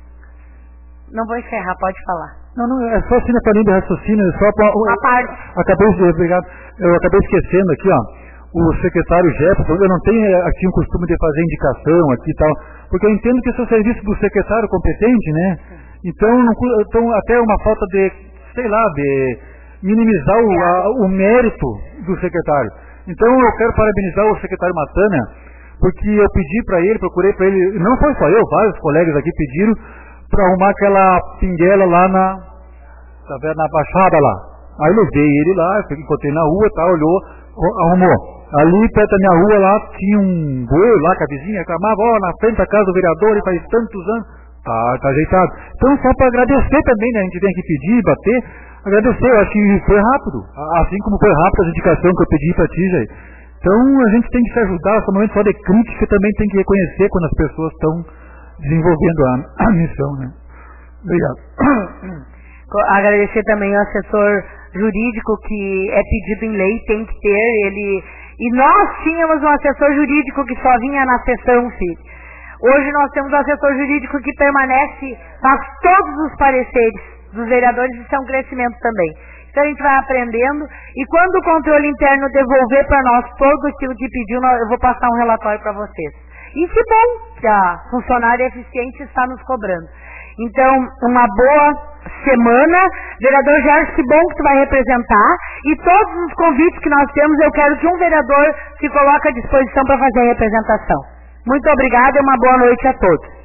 Speaker 1: Não vou encerrar, pode falar.
Speaker 7: Não, não, é só assim na linha de raciocínio, só para...
Speaker 1: Uma parte.
Speaker 7: Acabei de... Obrigado. Eu acabei esquecendo aqui, ó, o secretário Jefferson, eu não tenho aqui um costume de fazer indicação aqui e tal, porque eu entendo que esse é o serviço do secretário competente, né? Então, não, então até uma falta de, sei lá, de minimizar o, a, o mérito do secretário. Então, eu quero parabenizar o secretário Matana, porque eu pedi para ele, procurei para ele, não foi só eu, vários colegas aqui pediram, para arrumar aquela pinguela lá na, na baixada lá. Aí levei ele lá, encontrei na rua, tá, olhou, arrumou. Ali perto da minha rua lá tinha um boi lá que a vizinha reclamava, ó, na frente da casa do vereador e faz tantos anos. Tá, tá ajeitado. Então só para agradecer também, né? A gente vem aqui pedir, bater, agradecer, eu acho que foi rápido. Assim como foi rápido a indicação que eu pedi para ti, Jair. Então a gente tem que se ajudar, esse momento só de crítica também tem que reconhecer quando as pessoas estão desenvolvendo a, a missão, né? Obrigado.
Speaker 1: Agradecer também ao assessor jurídico que é pedido em lei, tem que ter ele. E nós tínhamos um assessor jurídico que só vinha na sessão, filho. Hoje nós temos um assessor jurídico que permanece, faz todos os pareceres dos vereadores, isso é um crescimento também. Então a gente vai aprendendo e quando o controle interno devolver para nós todo aquilo que pediu, eu vou passar um relatório para vocês. E que bom que a funcionária eficiente está nos cobrando. Então, uma boa semana. Vereador Gerson, que bom que tu vai representar. E todos os convites que nós temos, eu quero que um vereador se coloque à disposição para fazer a representação. Muito obrigada e uma boa noite a todos.